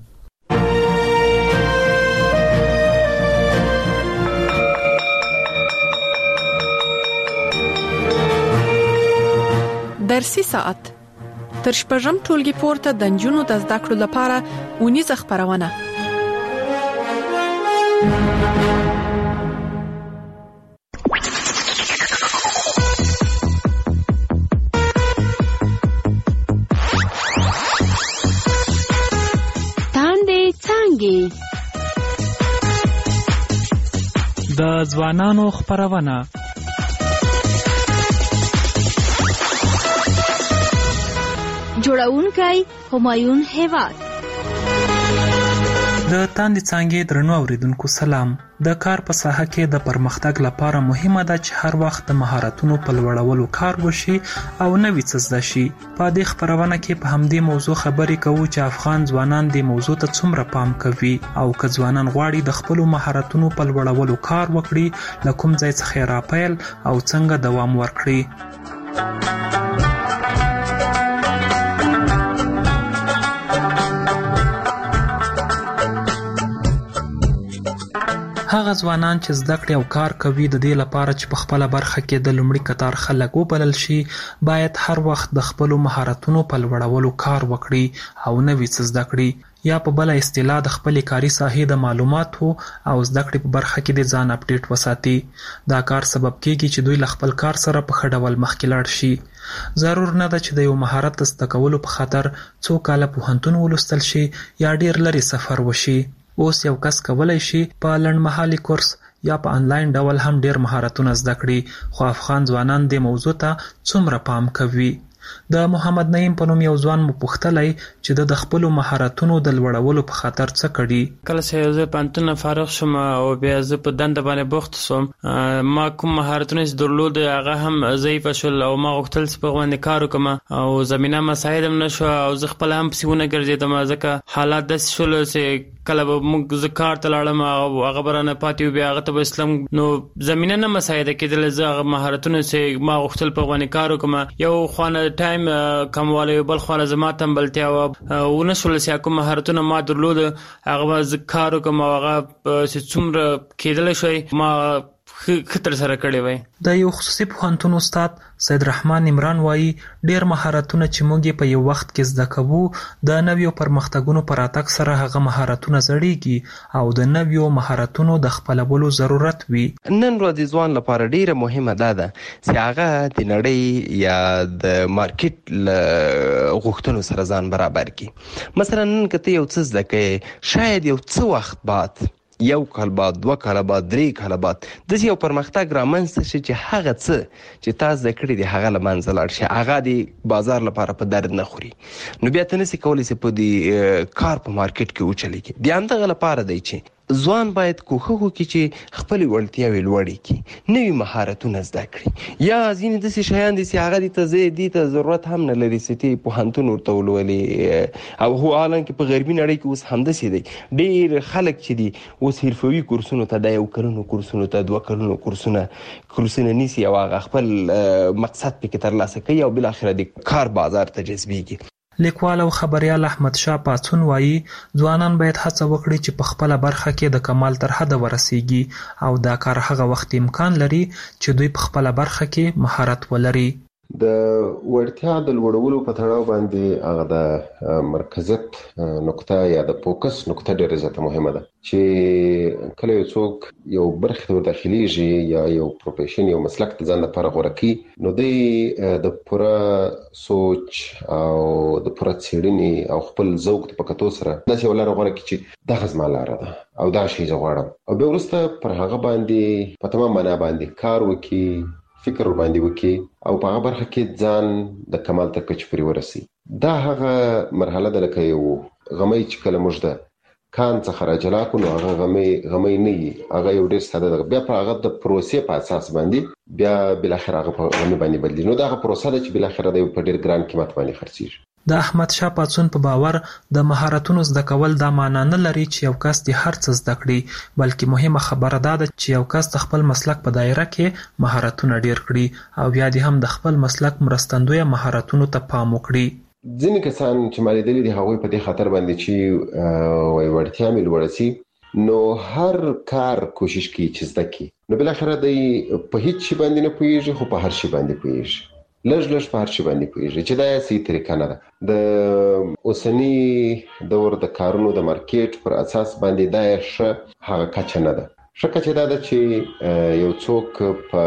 درسي ساعت تر شپږم ټولګي پورته د نجونو د زده کړو لپاره اونیزه خبرونه. د ځوانانو خبرونه. جوړونکی همایون هیواد. د تاندې څانګې درنو اوریدونکو سلام. د کار په ساحه کې د پرمختګ لپاره مهمه ده چې هر وخت د مهارتونو په لوړولو کار وشي او نوې څه زده شي. په دې خبرونه کې په همدې موضوع خبرې کوو چې افغان ځوانان دې موضوع ته څومره پام کوي او که ځوانان غواړي د خپلو مهارتونو په لوړولو کار وکړي، له کوم ځای څخه یې راپیل او څنګه دوام ورکړي. هغه ځوانان چې زده کړې او کار کوي د دې لپاره چې په خپله برخه کې د لومړي کتار خلک وبلل شي، باید هر وخت د خپلو مهارتونو په لوړولو کار وکړي او نوې څه زده کړي، یا په بله اصطلاح د خپلې کاري ساحې د معلوماتو او زده کړې په برخه کې د ځان اپډیټ وساتي. دا کار سبب کېږي چې دوی له خپل کار سره په ښه ډول مخکې لاړ شي. ضرور نه ده چې د یو مهارت د زده کولو په خاطر څو کاله پوهنتون ولوستل شي یا ډېر لرې سفر وشي. اوس یو کس کولی شي په لنډمهالي کورس یا په انلاین ډول هم ډېر مهارتونه زده کړي، خو افغان ځوانان دې موضوع ته څومره پام کوي؟ د محمد نعیم په نوم یو ځوان مو پوښتلی چې د خپلو مهارتونو د لوړولو په خاطر څه کړي. کله چې زه پوهنتون فارغ شوم او بیا زه په دنده باندې بوخت شوم، ما کوم مهارتونه چې درلود هغه هم ضعیفه شول او ما غوښتل چې په هغه باندې کار وکړم او زمینه مساعد هم نه شوه او زه خپله هم پسې ونه ګرځېدم ځکه حالات داسې شول چې کله به موږ زه کار ته لاړم او هغه به رانه پاتې و بیا هغه ته به اسلم نو زمینه نه مساعده کېدله زه هغه مهارتونه چې ما غوښتل په باندې کار وکړم یو خوانه ټایم کموالی بل خوانه زما تنبلتیا وه ونه شول چې کوم مهارتونه ما درلود هغه به زه کار وکړم او هغه چې څومره کېدلی شوی ما خطر سره کړی وای. د یو خصوصي پوهنتون استاد سید رحمان عمران وایي ډیر مهارتونه چې موږ په یو وخت کې زده کوو د نویو پرمختګونو پر راتګ سره هغه مهارتونه زړیږي او د نویو مهارتونو د خپلولو ضرورت وي. نن ورځ ځوان لپاره ډیره مهمه ده ده چې هغه د نړۍ یا د مارکیټ له غوښتنو سره ځان برابر کړي. مثلا نن که ته یو څه زده کوې شاید یو څه وخت بعد یو کال بعد دوه کاله بعد درې کاله بعد داسې یو پرمختګ رامنځته شي چې هغه څه چې تا زده کړي دي هغه له منځه لاړ شي هغه د بازار لپاره په درد نه خوري نو بیا ته نسې کولی چې په دې کار په مارکیټ کې وچلېږي. د همدغه لپاره دی چې ځوان باید کوښښ وکړي چې خپلې وړتیاوې لوړې کړي نوي مهارتونه زده کړي یا ځینې داسې شیان دي چې هغه دې ته زه دې ته ضرورت هم نه لري چې ته پوهنتون ورته ولولې او هو حالانکې په غربي نړۍ کې اوس همداسې دی ډېر خلک چې دي اوس حرفوي کورسونو ته د یو کلونو کورسونو ته دوه کلونو کورسونه کورسونه نیسي او هغه خپل مقصد پکې ترلاسه کوي او بالاخره د کار بازار ته جذبېږي. لیکوال او خبریال احمد شاه پاڅون وایي ځوانان باید هڅه وکړي چې په خپله برخه کې د کمال تر حده ورسیږي او دا کار هغه وخت امکان لري چې دوی په خپله برخه کې مهارت ولري. د وړتیا د لوړولو په تړاو باندې هغه د مرکزیت نقطه یا د فوکس نقطه ډېره زیاته مهمه ده چې کله یو څوک یو برخې ته وداخلیږي یا یو پروفیشن یو مسلک د ځان لپاره غوره کړي نو دی د پوره سوچ او د پوره څېړنې او خپل ذوق ته په کتو سره داسې یوه لاره غوره کړي چې دغه زما لاره ده او دغه شی زه غواړم او بیا وروسته پر هغه باندې په تمام معنا باندې کار وکړي فکر باندې وکړي او په هغه برخه کې ځان د کمال تر کچې پورې ورسي. دا هغه مرحله ده لکه یو غمی چې کله موږ د کان څخه راجلا کړو نو هغه غمی غمی نه وي هغه یو ډېر ساده ده بیا په هغه د پروسې په اساس باندې بیا بالاخره هغه په غمی باندې بدلېږي نو دا هغه پروسه ده چې بالاخره د په ډېر ګران قیمت باندې خرڅېږي. د احمد شاه پاڅون په باور د مهارتونو زده کول دا معنا نه لري چې یو کس د هر څه زده کړي بلکې مهمه خبره ده چې یو کس د خپل مسلک په دایره کې مهارتونه ډیر کړي او بیا دې هم د خپل مسلک مرستندوی مهارتونو ته پام وکړي. ځینې کسان چې ما لیدلي دي هغوی په دې خاطر باندې چې وایي وړتیا مې لوړه سي نو هر کار کوشش کوي چې زده کړي نو بالاخره دی په هیڅ شي باندې نه پوهېږي خو په هر شي باندې پوهېږي لږ لږ په هر شي باندې پوهېږي چې دا یې صحیح طریقه نه ده. د اوسني دور د کارونو د مارکیټ پر اساس باندې دا یې ښه هغه کچه نه ده. ښه کچه دا ده چې یو څوک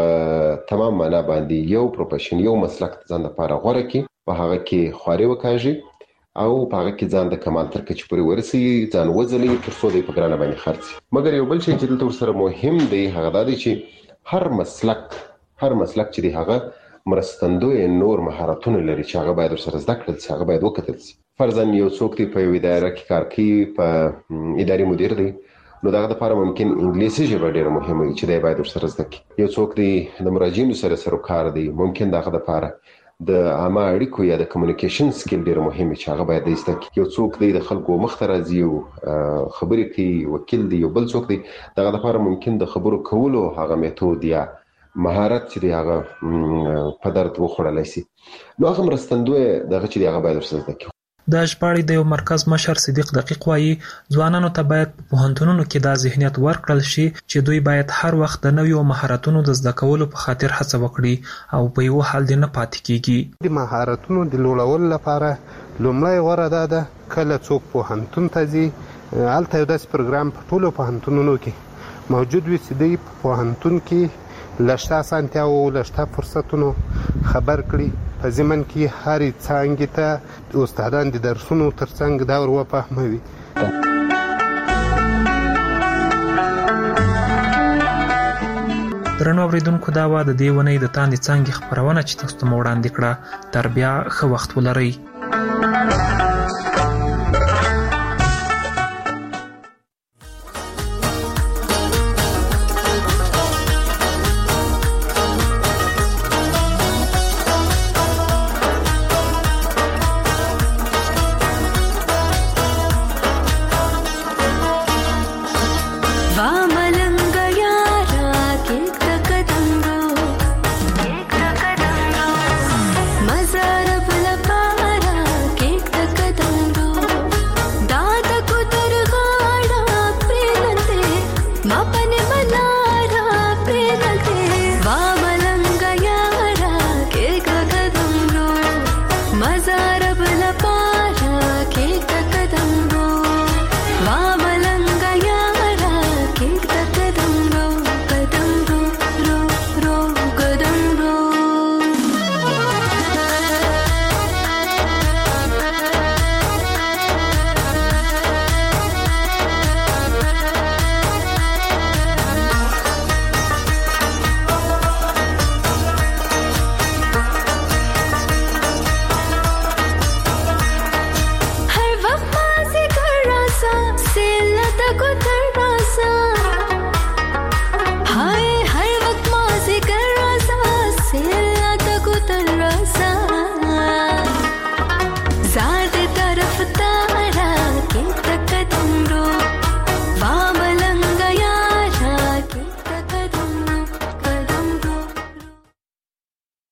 په تمام معنا باندې یو پروفیشن یو مسلک ځان لپاره غوره کړي په هغه کې خواري وکاږي او په هغه کې ځان د کمال تر کچې پورې ورسوي ځان وځلوي تر څو دی په ګرانه باندې خرڅ. مګر یو بل شی چې دلته ورسره مهم دی هغه دا دی چې هر مسلک هر مسلک چې دی هغه مرستندوی نور مهارتونه لري چې هغه باید ورسره زده کړل شي هغه باید وکتل شي. فرضاً یو څوک دی په یو اداره کې کار کوي په اداري مدیر دی نو دغه لپاره ممکن انګلیسي ژبه ډېره مهمه وي چې دی باید ورسره زده کړي. یو څوک دی د مراجعینو سره سروکار دی ممکن دغه لپاره د عامه اړیکو یا د کمیونیکیشن سکیل ډېر مهم چې هغه باید زده کړي. یو څوک دی د خلکو مخ ته راځي او خبرې کوي وکیل دی یو بل څوک دی دغه لپاره ممکن د خبرو کولو هغه میتود یا مهارت چې دی هغه په درد وخوړلی شي نو هغه مرستندوی دغه چې دی هغه باید ورسره زده کړي. د ژباړې د یو مرکز مشر صدیق دقیق وایي ځوانانو ته باید په پوهنتونونو کې دا ذهنیت ورکړل شي چې دوی باید هر وخت د نویو مهارتونو د زده کولو په خاطر هڅه وکړي او په یو حال دې نه پاتې کیږي. د مهارتونو د لوړولو لپاره لومړی غوره ده ده کله څوک پوهنتون ته ځي هلته یو داسې پروګرام په ټولو پوهنتونونو کې موجود وي چې دوی په پوهنتون کې لشته اسانتیاو لشته فرصتونو خبر کړي په ضمن کې هرې څانګې ته استادان د درسونو ترڅنګ دا ور وفهموي. درنو اوریدونکو دا وه د دې اونۍ د تاندې څانګې خپرونه چې تاسو ته مو وړاندې کړه. تر بیا ښه وخت ولرئ.